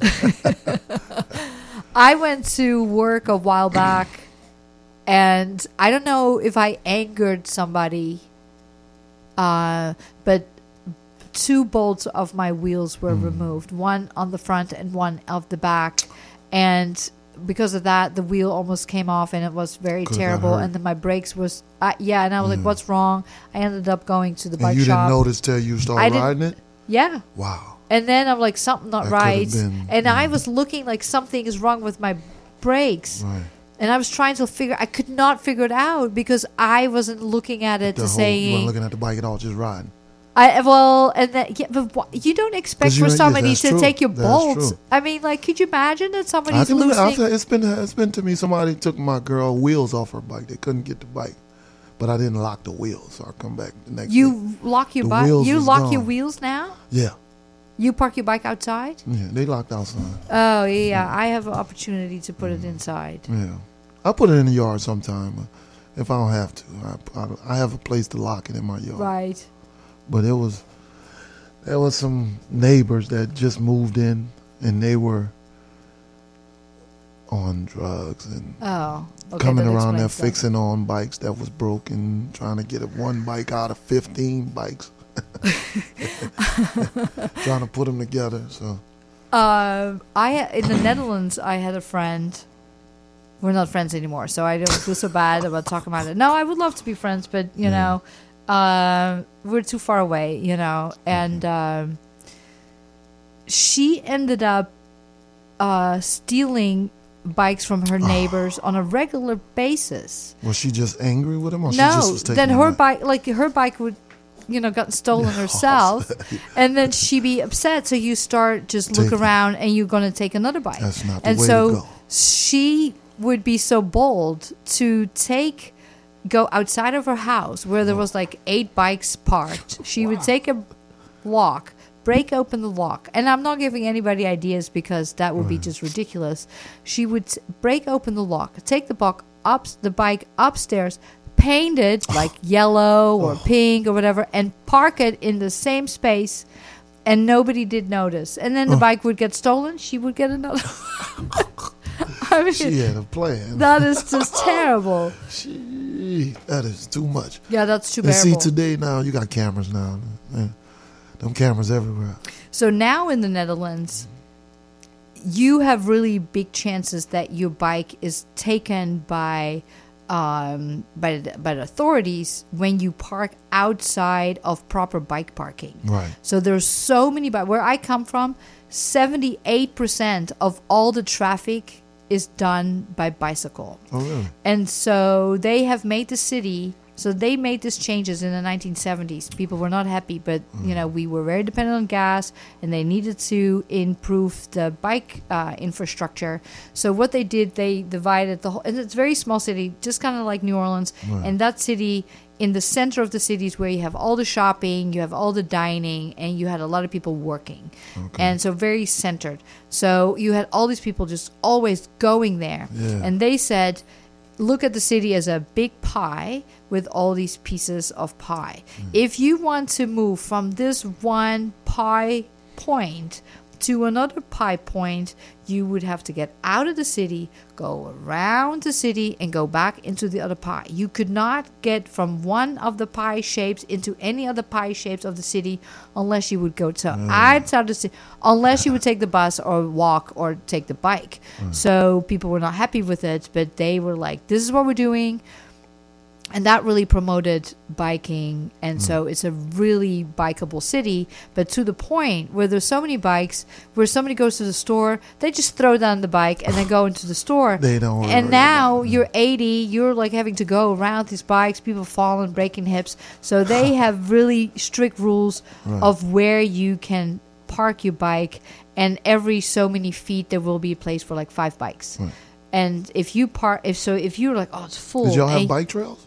I went to work a while back, and I don't know if I angered somebody, uh, but two bolts of my wheels were Mm. removed, one on the front and one of the back. And because of that, the wheel almost came off, and it was very Could've got terrible. hurt. And then my brakes was, uh, yeah, and I was like, "What's wrong?" I ended up going to the And bike you shop. didn't notice till you I started didn't- riding it? Yeah, Wow. and then I'm like, something not That could've right, been- and I mm. was looking like something is wrong with my brakes, Right. and I was trying to figure. I could not figure it out because I wasn't looking at it The to whole, say. you weren't looking at the bike at all, just riding. I well, and then yeah, but wha- you don't expect 'Cause you for ain't- somebody yes, to that's take true. your That's bolts. true. I mean, like, could you imagine that I somebody's can remember, I've losing? said- it's been it's been to me. Somebody took my girl wheels off her bike. They couldn't get the bike, but I didn't lock the wheels, so I come back the next day. You lock your The bike. wheels You was lock your gone. wheels now. Yeah, You park your bike outside. yeah. They locked outside. Oh yeah, I have an opportunity to put it inside. Yeah, I put it in the yard sometime uh, if I don't have to. I, I, I have a place to lock it in my yard. Right. But it was there was some neighbors that just moved in, and they were on drugs and Oh. Okay, coming that around there explains that. fixing on bikes that was broken, trying to get a one bike out of fifteen bikes, trying to put them together. So Um, I in the Netherlands, I had a friend. We're not friends anymore, so I don't feel so bad about talking about it. No, I would love to be friends, but you Yeah. know, um, we're too far away. You know, and um, she ended up uh, stealing bikes from her neighbors on a regular basis. was she just angry with him, or she just No, was taking then the her bike? bike, like her bike would, you know, got stolen herself, and then she be upset. So you start just look Take it. around, and you're gonna take another bike. That's not the and way so to go. she would be so bold to take, go outside of her house where there was like eight bikes parked. She would take a lock, break open the lock, and I'm not giving anybody ideas because that would be just ridiculous. She would t- break open the lock, take the bike up, the bike upstairs, paint it like yellow or pink or whatever, and park it in the same space, and nobody did notice. And then the bike would get stolen. She would get another. I mean, She had a plan. that is just terrible. She, that is too much. Yeah, that's too And see, bearable. today now you got cameras now. Man, them cameras everywhere. So now in the Netherlands, you have really big chances that your bike is taken by um, by the, by the authorities when you park outside of proper bike parking. Right. So there's so many bikes. Where I come from, seventy-eight percent of all the traffic is done by bicycle. Oh, really? And so they have made the city, so they made these changes in the nineteen seventies. People were not happy, but, you know, we were very dependent on gas, and they needed to improve the bike uh, infrastructure. So what they did, they divided the whole, and it's a very small city, just kind of like New Orleans. Right. And that city, in the center of the city is where you have all the shopping, you have all the dining, and you had a lot of people working. Okay. And so very centered. So you had all these people just always going there. Yeah. And they said, look at the city as a big pie with all these pieces of pie. Mm. If you want to move from this one pie point to another pie point, you would have to get out of the city, go around the city, and go back into the other pie. You could not get from one of the pie shapes into any other pie shapes of the city unless you would go to outside the city, unless you would take the bus or walk or take the bike. So people were not happy with it, but they were like, this is what we're doing. And that really promoted biking. And so it's a really bikeable city, but to the point where there's so many bikes, where somebody goes to the store, they just throw down the bike and then go into the store. They don't worry And about now it. you're eighty, you're like having to go around these bikes, people falling, breaking hips. So they have really strict rules Right. of where you can park your bike. And every so many feet, there will be a place for like five bikes. Right. And if you park, if so, if you're like, oh, it's full. Did y'all have and- bike trails?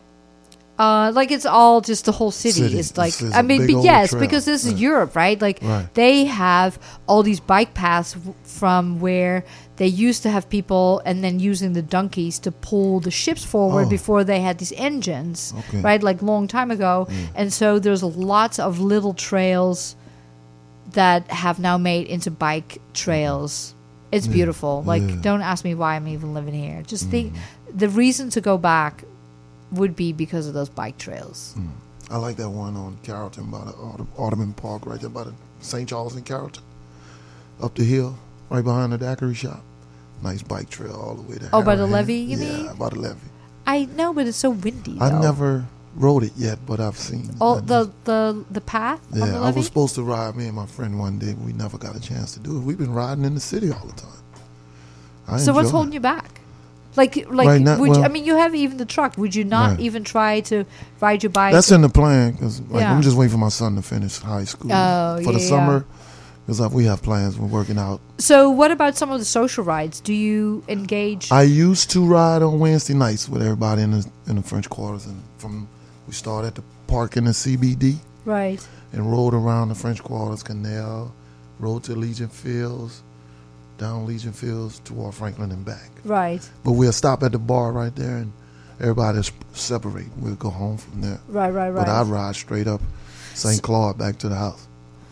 uh, like it's all just the whole city. City. It's like This is I a mean, big but old yes, trail. because this is Right. Europe, right? Like Right. they have all these bike paths w- from where they used to have people, and then using the donkeys to pull the ships forward Oh. before they had these engines, Okay. Mm. right? Like long time ago, and so there's lots of little trails that have now made into bike trails. It's Yeah. beautiful. Like, Yeah. don't ask me why I'm even living here. Just think, Mm. the reason to go back would be because of those bike trails. I like that one on Carrollton by the Aud- Audubon Park, right there by the Saint Charles and Carrollton. Up the hill, right behind the daiquiri shop. nice bike trail all the way to Oh, by the Arrowhead. levee, you yeah, mean? Yeah, by the levee. I know, but it's so windy. I though. never rode it yet, but I've seen. Oh, I the just- the the path on the yeah, I levee? was supposed to ride me and my friend one day, but we never got a chance to do it. We've been riding in the city all the time. I So what's enjoy holding it. you back? Like, like, Right now- would you, well- I mean, you have even the truck. Would you not Right. even try to ride your bike? That's in the plan because like, Yeah. I'm just waiting for my son to finish high school Oh, for the yeah, summer. Because like, we have plans. We're working out. So, what about some of the social rides? Do you engage? I used to ride on Wednesday nights with everybody in the in the French Quarters, and from we started at the park in the C B D right. and rode around the French Quarters Canal, rode to Legion Fields, down Legion Fields toward Franklin and back. Right. But we'll stop at the bar right there, and everybody will separate. We'll go home from there. Right. Right. Right. But I ride straight up Saint Claude back to the house.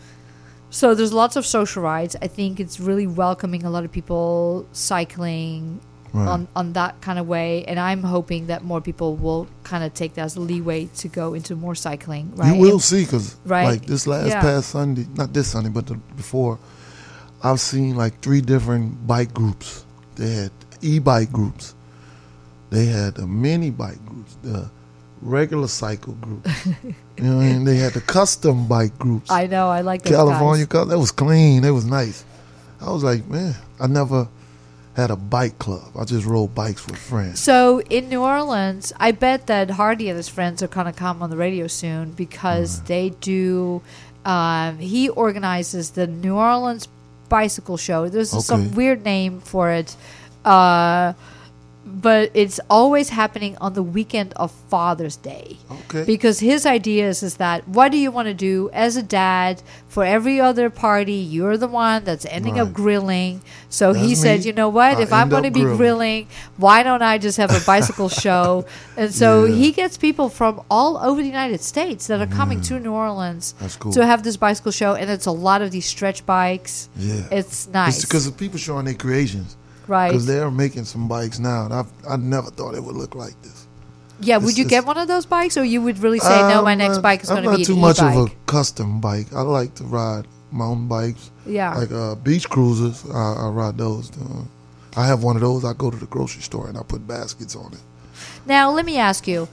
So there's lots of social rides. I think it's really welcoming a lot of people cycling Right. on, on that kind of way. And I'm hoping that more people will kind of take that as a leeway to go into more cycling. Right. You will And- see, because Right. like this last Yeah. past Sunday, not this Sunday, but the before, I've seen like three different bike groups. They had e-bike groups. They had the mini bike groups, the regular cycle groups. You know what I mean? They had the custom bike groups. I know. I like those California, guys. cus- that was clean. That was nice. I was like, man, I never had a bike club. I just rode bikes with friends. So in New Orleans, I bet that Hardy and his friends are going to come on the radio soon because they do. Um, he organizes the New Orleans Bicycle Show. There's Okay. some weird name for it, uh, but it's always happening on the weekend of Father's Day. Okay. Because his idea is, is that what do you want to do as a dad for every other party? You're the one that's ending up Right. grilling. So he That's said, me. you know what? I if I'm end going to up be grilling. grilling, why don't I just have a bicycle show? And so Yeah. he gets people from all over the United States that are coming to New Orleans That's cool. to have this bicycle show. And it's a lot of these stretch bikes. Yeah. It's nice. because the people showing their creations. right. Because they're making some bikes now, and I've, I never thought it would look like this. Yeah, would it's- you get it's- one of those bikes? Or you would really say, no, my I'm next not- bike is going to I'm be not an too much e-bike. of a custom bike. I like to ride mountain bikes, Yeah. like uh, beach cruisers. I, I ride those. Uh, I have one of those. I go to the grocery store and I put baskets on it. Now, let me ask you,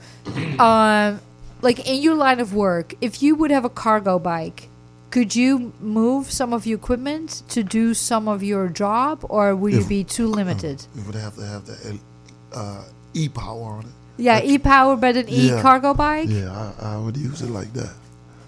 um, like in your line of work, if you would have a cargo bike, could you move some of your equipment to do some of your job, or would you If- be too limited? You would have to have the uh, e-power on it. Yeah, like- e-power, but an Yeah. e-cargo bike. Yeah, I, I would use it like that.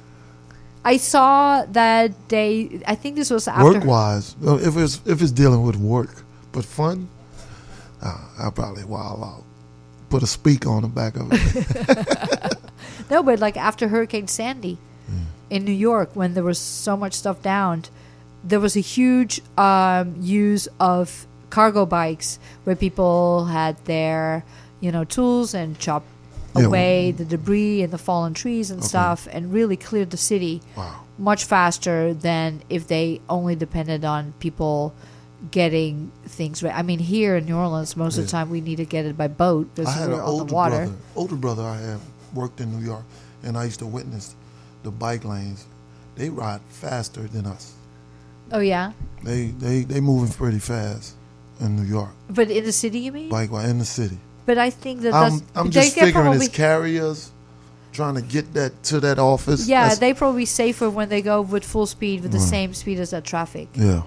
I saw that they. I think this was after. Work-wise, uh, if it's if it's dealing with work, but fun, uh, I'll probably wild out. Put a speaker on the back of it. No, but like after Hurricane Sandy in New York, when there was so much stuff down, there was a huge um, use of cargo bikes where people had their, you know, tools and chopped Yeah, away the debris and the fallen trees and Okay. stuff, and really cleared the city Wow. much faster than if they only depended on people getting things right. I mean, here in New Orleans, most of the Yeah. time we need to get it by boat I because had we're an on the older water. brother. Older brother I have worked in New York, and I used to witness the bike lanes. They ride faster than us. Oh yeah, They they they moving pretty fast in New York. but in the city, you mean? Bike in the city. But I think that that's I'm I'm they just get figuring probably, it's carriers trying to get that to that office. yeah, That's- they probably safer when they go with full speed with the Right. same speed as that traffic. yeah.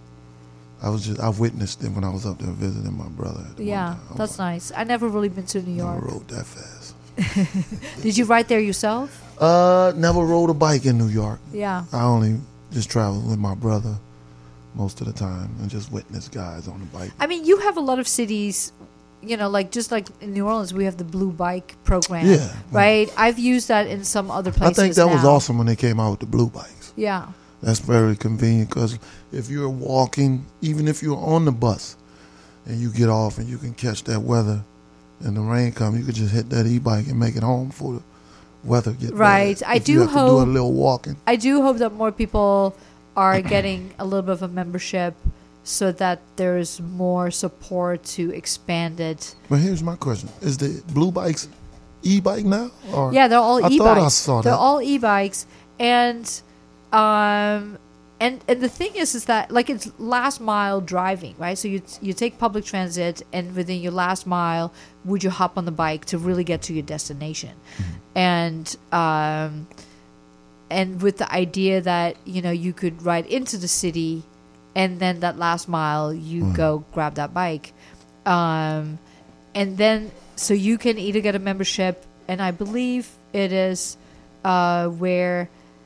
I was just I witnessed it when I was up there visiting my brother. at the one Yeah, time. I was that's like, nice. I never really been to New never York. rode that fast. Did you ride there yourself? Uh, never rode a bike in New York. Yeah. I only just traveled with my brother most of the time and just witnessed guys on the bike. I mean, you have a lot of cities, you know, like just like in New Orleans, we have the Blue Bike program. Yeah. Right? I've used that in some other I places. think that was now. awesome when they came out with the blue bikes. Yeah. That's very convenient because if you're walking, even if you're on the bus and you get off and you can catch that weather and the rain come, you could just hit that e-bike and make it home before the weather get Right. bad. I If do you have to do hope- a little walking. I do hope that more people are getting a little bit of a membership so that there's more support to expand it. But here's my question: is the blue bikes e-bike now? Or Yeah, they're all I e-bikes. thought I saw They're that. all e-bikes, and um, and and the thing is, is that like it's last mile driving, right? So you you take public transit, and within your last mile, would you hop on the bike to really get to your destination? Mm-hmm. And um, and with the idea that you know you could ride into the city, and then that last mile you Mm. go grab that bike, um, and then so you can either get a membership, and I believe it is uh, where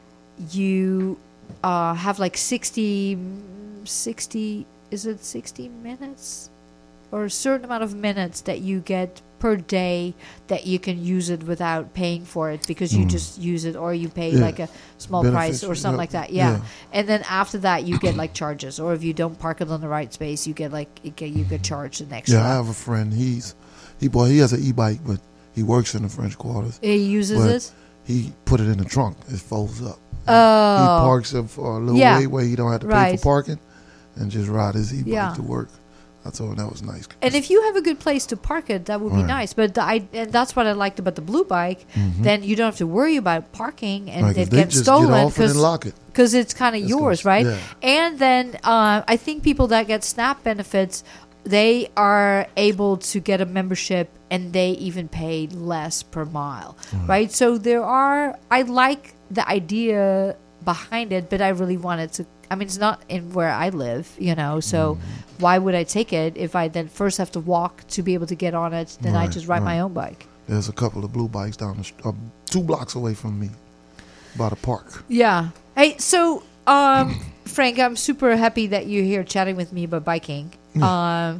you uh, have like sixty, sixty, is it sixty minutes? Or a certain amount of minutes that you get per day that you can use it without paying for it because you Mm. just use it, or you pay Yeah. like a small Benefits, price or something yeah, like that. Yeah. yeah. And then after that, you get like charges, or if you don't park it on the right space, you get like you get, you get charged an extra. Yeah, I have a friend. He's he boy. He has an e-bike, but he works in the French Quarters. He uses But it. He put it in the trunk. It folds up. Oh, He parks it for a little Yeah. way where he don't have to pay Right. for parking, and just ride his e-bike Yeah. to work. I told him that was nice. and if you have a good place to park it, that would be Right. nice. But the, I and that's what I liked about the blue bike. Then you don't have to worry about parking and Like, it if they gets just stolen get off it and because lock it. because it's kind of It's yours, gonna- right? yeah. And then uh, I think people that get SNAP benefits, they are able to get a membership, and they even pay less per mile, Mm-hmm. right? So there are. I like the idea behind it, but I really wanted to. I mean, it's not in where I live, you know. So Mm-hmm. why would I take it if I then first have to walk to be able to get on it? Then I Right, just ride my right. own bike. There's a couple of blue bikes down the st- uh, two blocks away from me, by the park. Yeah. Hey, so um, Frank, I'm super happy that you're here chatting with me about biking. Um,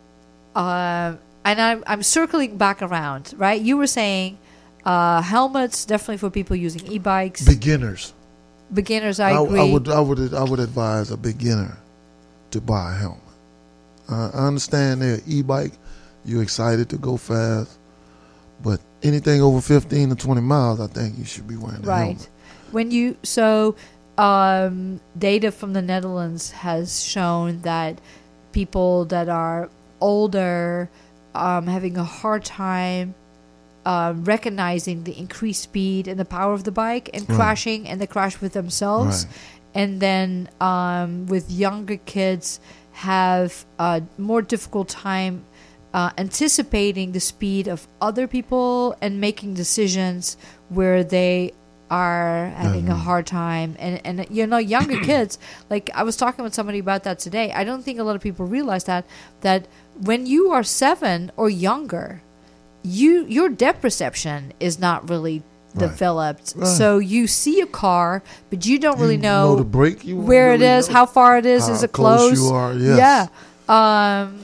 um, and I'm I'm circling back around, right? You were saying uh, helmets definitely for people using e-bikes. Beginners. Beginners, I I, agree. I would I would I would advise a beginner to buy a helmet. Uh, I understand their e-bike, you're excited to go fast, but anything over fifteen to twenty miles, I think you should be wearing a Right. helmet. When you so um, data from the Netherlands has shown that people that are older um, having a hard time um, recognizing the increased speed and the power of the bike and Right. crashing, and they crash with themselves. Right. And then um, with younger kids have a more difficult time uh, anticipating the speed of other people and making decisions where they are having a Mhm. hard time. And, and you know, younger kids, like I was talking with somebody about that today. I don't think a lot of people realize that, that when you are seven or younger, you your depth perception is not really Right. developed. Right. So you see a car, but you don't really You know, the brake, you won't where really it is, know how far it is, how is it close close? you are, yes. Yeah. Um,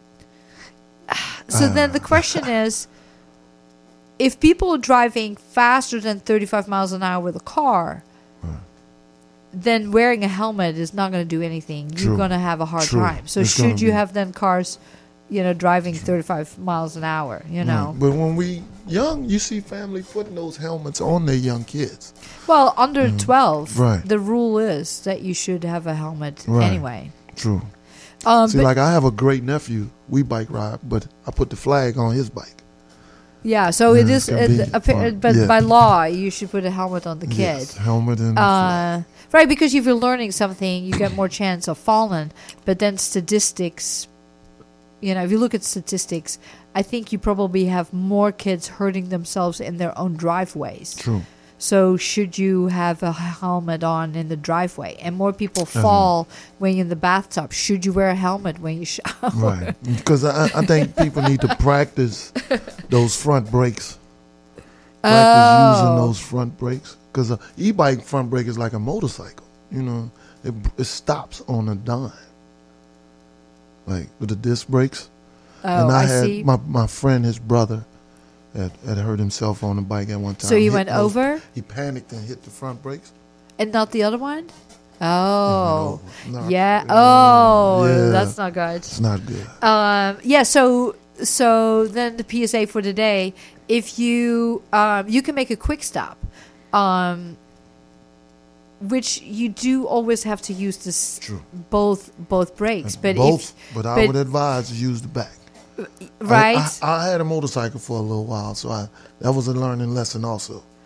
so then the Ah. question is, if people are driving faster than thirty-five miles an hour with a car, then wearing a helmet is not going to do anything. You're True. going to have a hard True. time. So It's gonna should you be- have then cars, you know, driving thirty-five miles an hour, you know? Right. But when we young, you see family putting those helmets on their young kids. Well, under twelve, Mm. Right. the rule is that you should have a helmet Right. anyway. True. Um, See, but like I have a great nephew. We bike ride, but I put the flag on his bike. yeah, so it Yeah, is, it uh, can be the- appa- fun. but Yeah. by law, you should put a helmet on the kid. Yes, helmet and flag. Uh, right, because if you're learning something, you get more chance of falling. But then statistics, you know, if you look at statistics, I think you probably have more kids hurting themselves in their own driveways. True. So should you have a helmet on in the driveway? And more people Uh-huh. fall when you're in the bathtub. Should you wear a helmet when you shower? Right. Because I, I think people need to practice those front brakes. Practice using Oh. those front brakes. Because an e-bike front brake is like a motorcycle. You know, it, it stops on a dime. Like with the disc brakes. Oh, and I, I, had see. my my friend, his brother, had, had hurt himself on the bike at one time. So he Hit went those- over He panicked and hit the front brakes. and not the other one? Oh. Not- Yeah. Oh, Yeah. that's not good. It's not good. Um, yeah. So, so then the P S A for today: if you um, you can make a quick stop, um, which you do always have to use this True. both both brakes. But Both, if but I but- would advise to use the back. right, I, I, I had a motorcycle for a little while, so I that was a learning lesson also.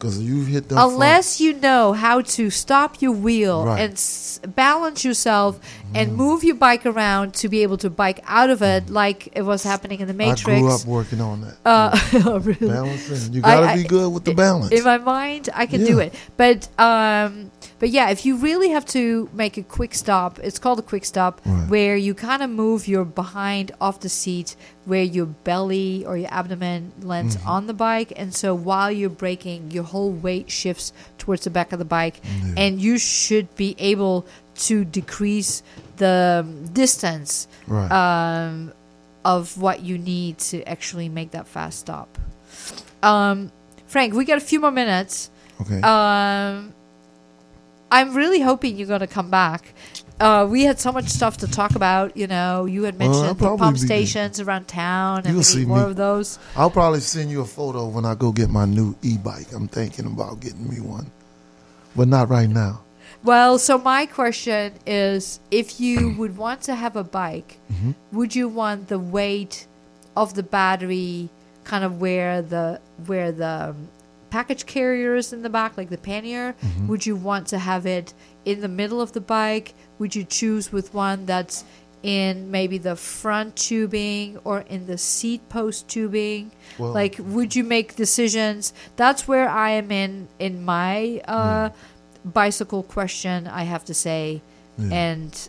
Because you hit the unless you know how to stop your wheel Right. and s- balance yourself and move your bike around to be able to bike out of it, like it was happening in the Matrix. I grew up working on that. Uh, oh, really? Balancing. You I- got to I- be good with the balance. In my mind, I can do Yeah. it, but um, but yeah, if you really have to make a quick stop, it's called a quick stop, Right. where you kind of move your behind off the seat, where your belly or your abdomen lands Mm-hmm. on the bike, and so while you're braking, your whole weight shifts towards the back of the bike, Yeah. and you should be able to decrease the distance Right. um, of what you need to actually make that fast stop. Um, Frank, we got a few more minutes. okay. Um, I'm really hoping you're going to come back. Uh, we had so much stuff to talk about. You know, you had Well, I'll mentioned the probably pump be there. stations around town, and You'll maybe see more me. of those. I'll probably send you a photo when I go get my new e-bike. I'm thinking about getting me one, but not right now. Well, so my question is, if you would want to have a bike, Mm-hmm. would you want the weight of the battery kind of where the where the um, package carrier is in the back, like the pannier? Mm-hmm. Would you want to have it in the middle of the bike? Would you choose with one that's in maybe the front tubing or in the seat post tubing? Well- Like, would you make decisions? That's where I am in in my uh, bicycle question, I have to say. Yeah. And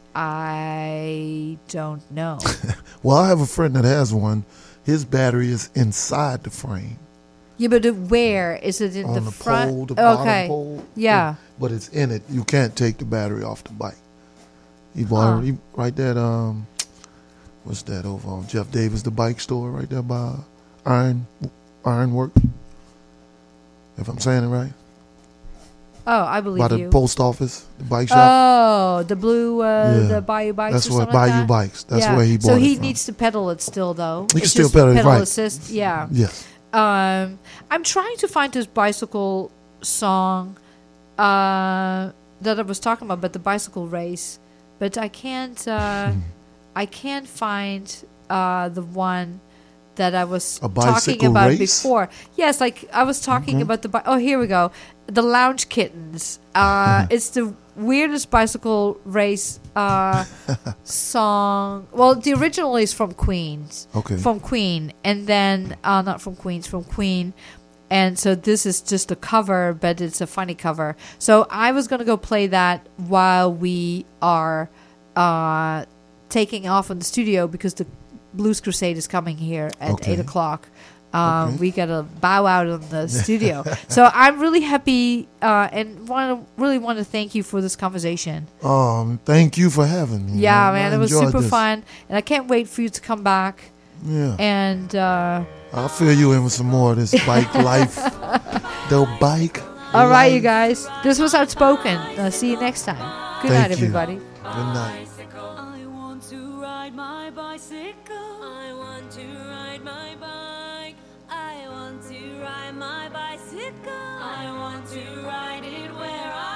I don't know. Well, I have a friend that has one. His battery is inside the frame. Yeah, but the- where is it in on the, the, front? pole, the bottom okay. pole. Yeah. But it's in it. You can't take the battery off the bike. He bought Huh. it he, right there. Um, what's that over on Jeff Davis, the bike store right there by Iron Ironwork. If I'm saying it right, Oh, I believe by the you. post office, the bike shop. Oh, the blue, uh, Yeah. the Bayou bikes. That's or what something like Bayou that? bikes. That's yeah. where he bought So it he from. needs to pedal it still, though. He can It's still just pedal it, right. assist. Yeah. Yes. Um, I'm trying to find this bicycle song uh, that I was talking about, but the bicycle race. But I can't. Uh, Hmm. I can't find uh, the one that I was A talking bicycle about race? before. Yes, like I was talking Mhm. about the. Bi- oh, here we go. The Lounge Kittens. Uh, it's the weirdest bicycle race uh, song. Well, the original is from Queens. Okay. From Queen, and then uh, not from Queens, from Queen. And so this is just a cover, but it's a funny cover. So I was gonna go play that while we are uh, taking off in the studio because the Blues Crusade is coming here at Okay. eight o'clock. Um, Okay. We gotta bow out in the studio. So I'm really happy uh, and want to really want to thank you for this conversation. Um, thank you for having me. Yeah, man, I it was enjoyed super this. fun, and I can't wait for you to come back. Yeah. And uh, I'll fill you in with some more of this bike life. The bike. all right, life. you guys, this was Outspoken. Uh, see you next time. Good Thank night, you. everybody. Good night. I want to ride my bicycle. I want to ride my bike. I want to ride my bicycle. I want to ride it where I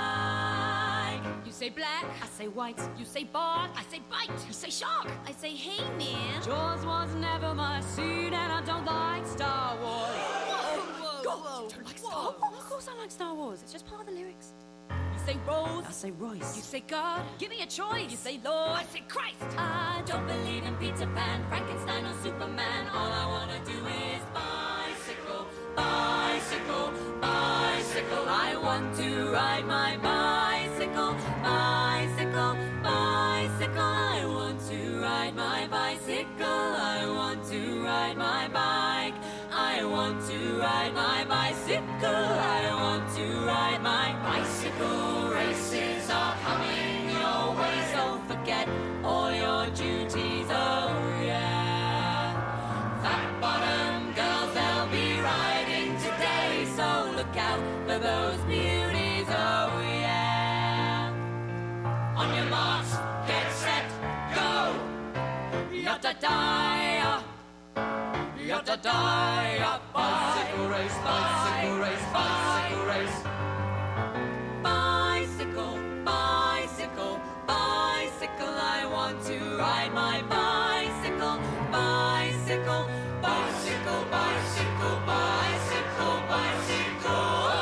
like. You say black, I say white. You say bark, I say bite. You say shark, I say, hey man. Jaws was never my scene, and I don't like Star Wars. Whoa, whoa, whoa. Don't like Star Wars? Of course I like Star Wars. It's just part of the lyrics. You say Rose, I say Royce. you say God. Give me a choice. You say Lord, I say Christ. I don't believe in Peter Pan, Frankenstein, or Superman. All I wanna do is bicycle, bicycle, bicycle. I want to ride my bicycle, bicycle, bicycle. I want to ride my bicycle. I want to ride my bike. I want to ride my bicycle. I want to ride my bicycle. Races are coming your way, so forget all your duties. Oh yeah. Fat bottom girls, they'll be riding today, so look out for those beauties. Oh yeah. On your march, get set, go. Yatta die. Yatta die. Bicycle race, bicycle race, bicycle race. Bicycle, bicycle, bicycle. I want to ride my bicycle, bicycle, bicycle, bicycle, bicycle, bicycle.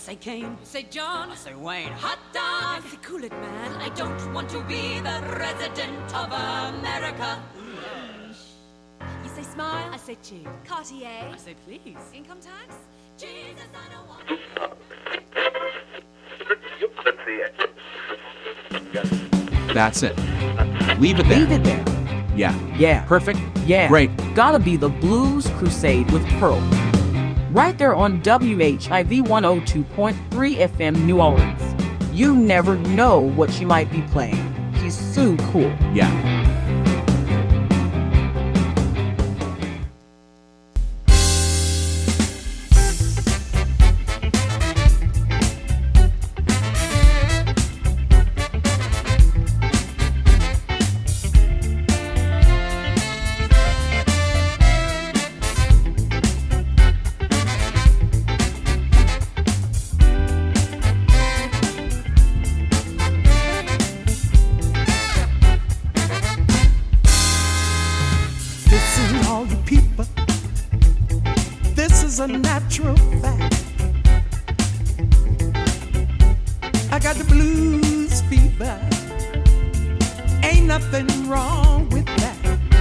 say Kane. You say John. I say Wayne. Hot dog. I say cool it, man. I don't want to be the president of America. You say smile. I say cheese. Cartier. I say please. Income tax. Jesus, I don't want. That's it. Leave it there. Leave it there. Yeah. Yeah. Perfect. Yeah. Great. Gotta be the Blues Crusade with Pearl. Right there on W H I V one oh two point three F M New Orleans. You never know what she might be playing. He's so cool. Yeah. A natural fact. I got the blues fever. Ain't nothing wrong with that.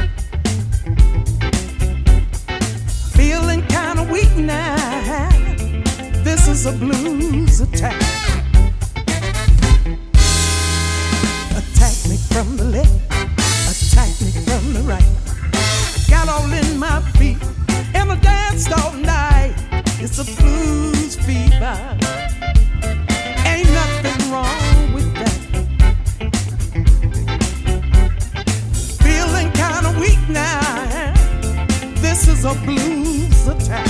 Feeling kind of weak now. This is a blues attack. Attack me from the left. Attack me from the right. Got all in my feet. And I danced all night. It's a blues fever. Ain't nothing wrong with that. Feeling kind of weak now. This is a blues attack.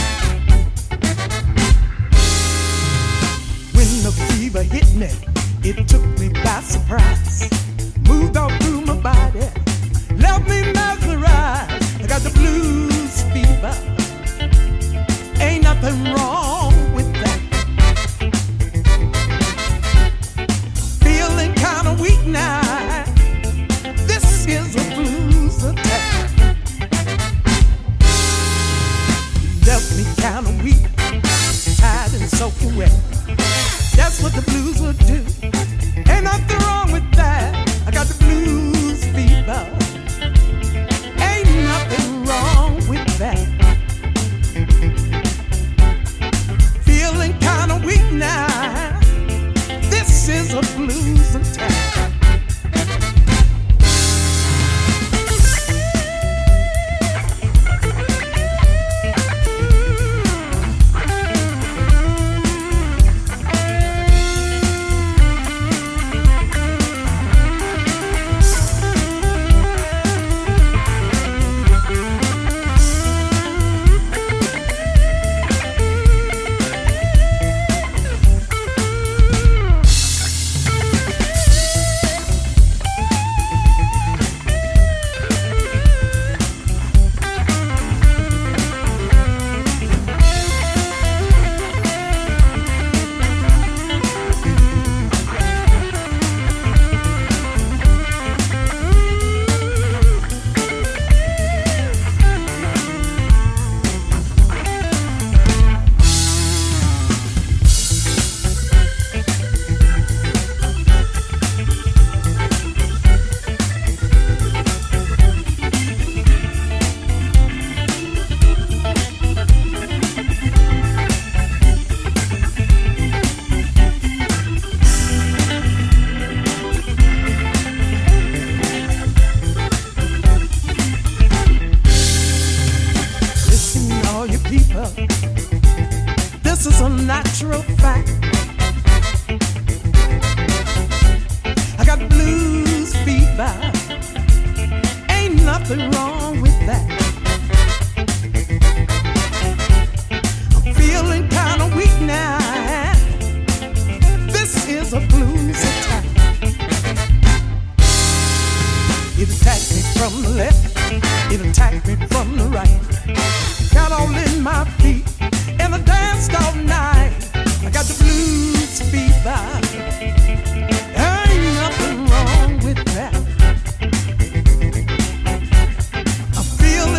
When the fever hit me, it took me by surprise. Moved all through my body, left me mesmerized. I got the blues fever. Ain't nothing wrong with that. Feeling kind of weak now. This is a blues attack. Left me kind of weak, tired and soaking wet. That's what the blues will do. Ain't nothing wrong with that. I got the blues fever. Ain't nothing wrong with that. Feeling kind of weak now. This is a blues attack. natural fact. I got blues fever. Ain't nothing wrong with that. I'm feeling kind of weak now. This is a blues attack. It attacked me from the left. It attacked me from the right. Got all in my feet and I danced all night. I got the blues fever. Ain't nothing wrong with that. I'm feeling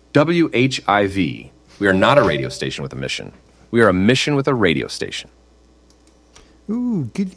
W H I V. We are not a radio station with a mission. We are a mission with a radio station. Ooh, good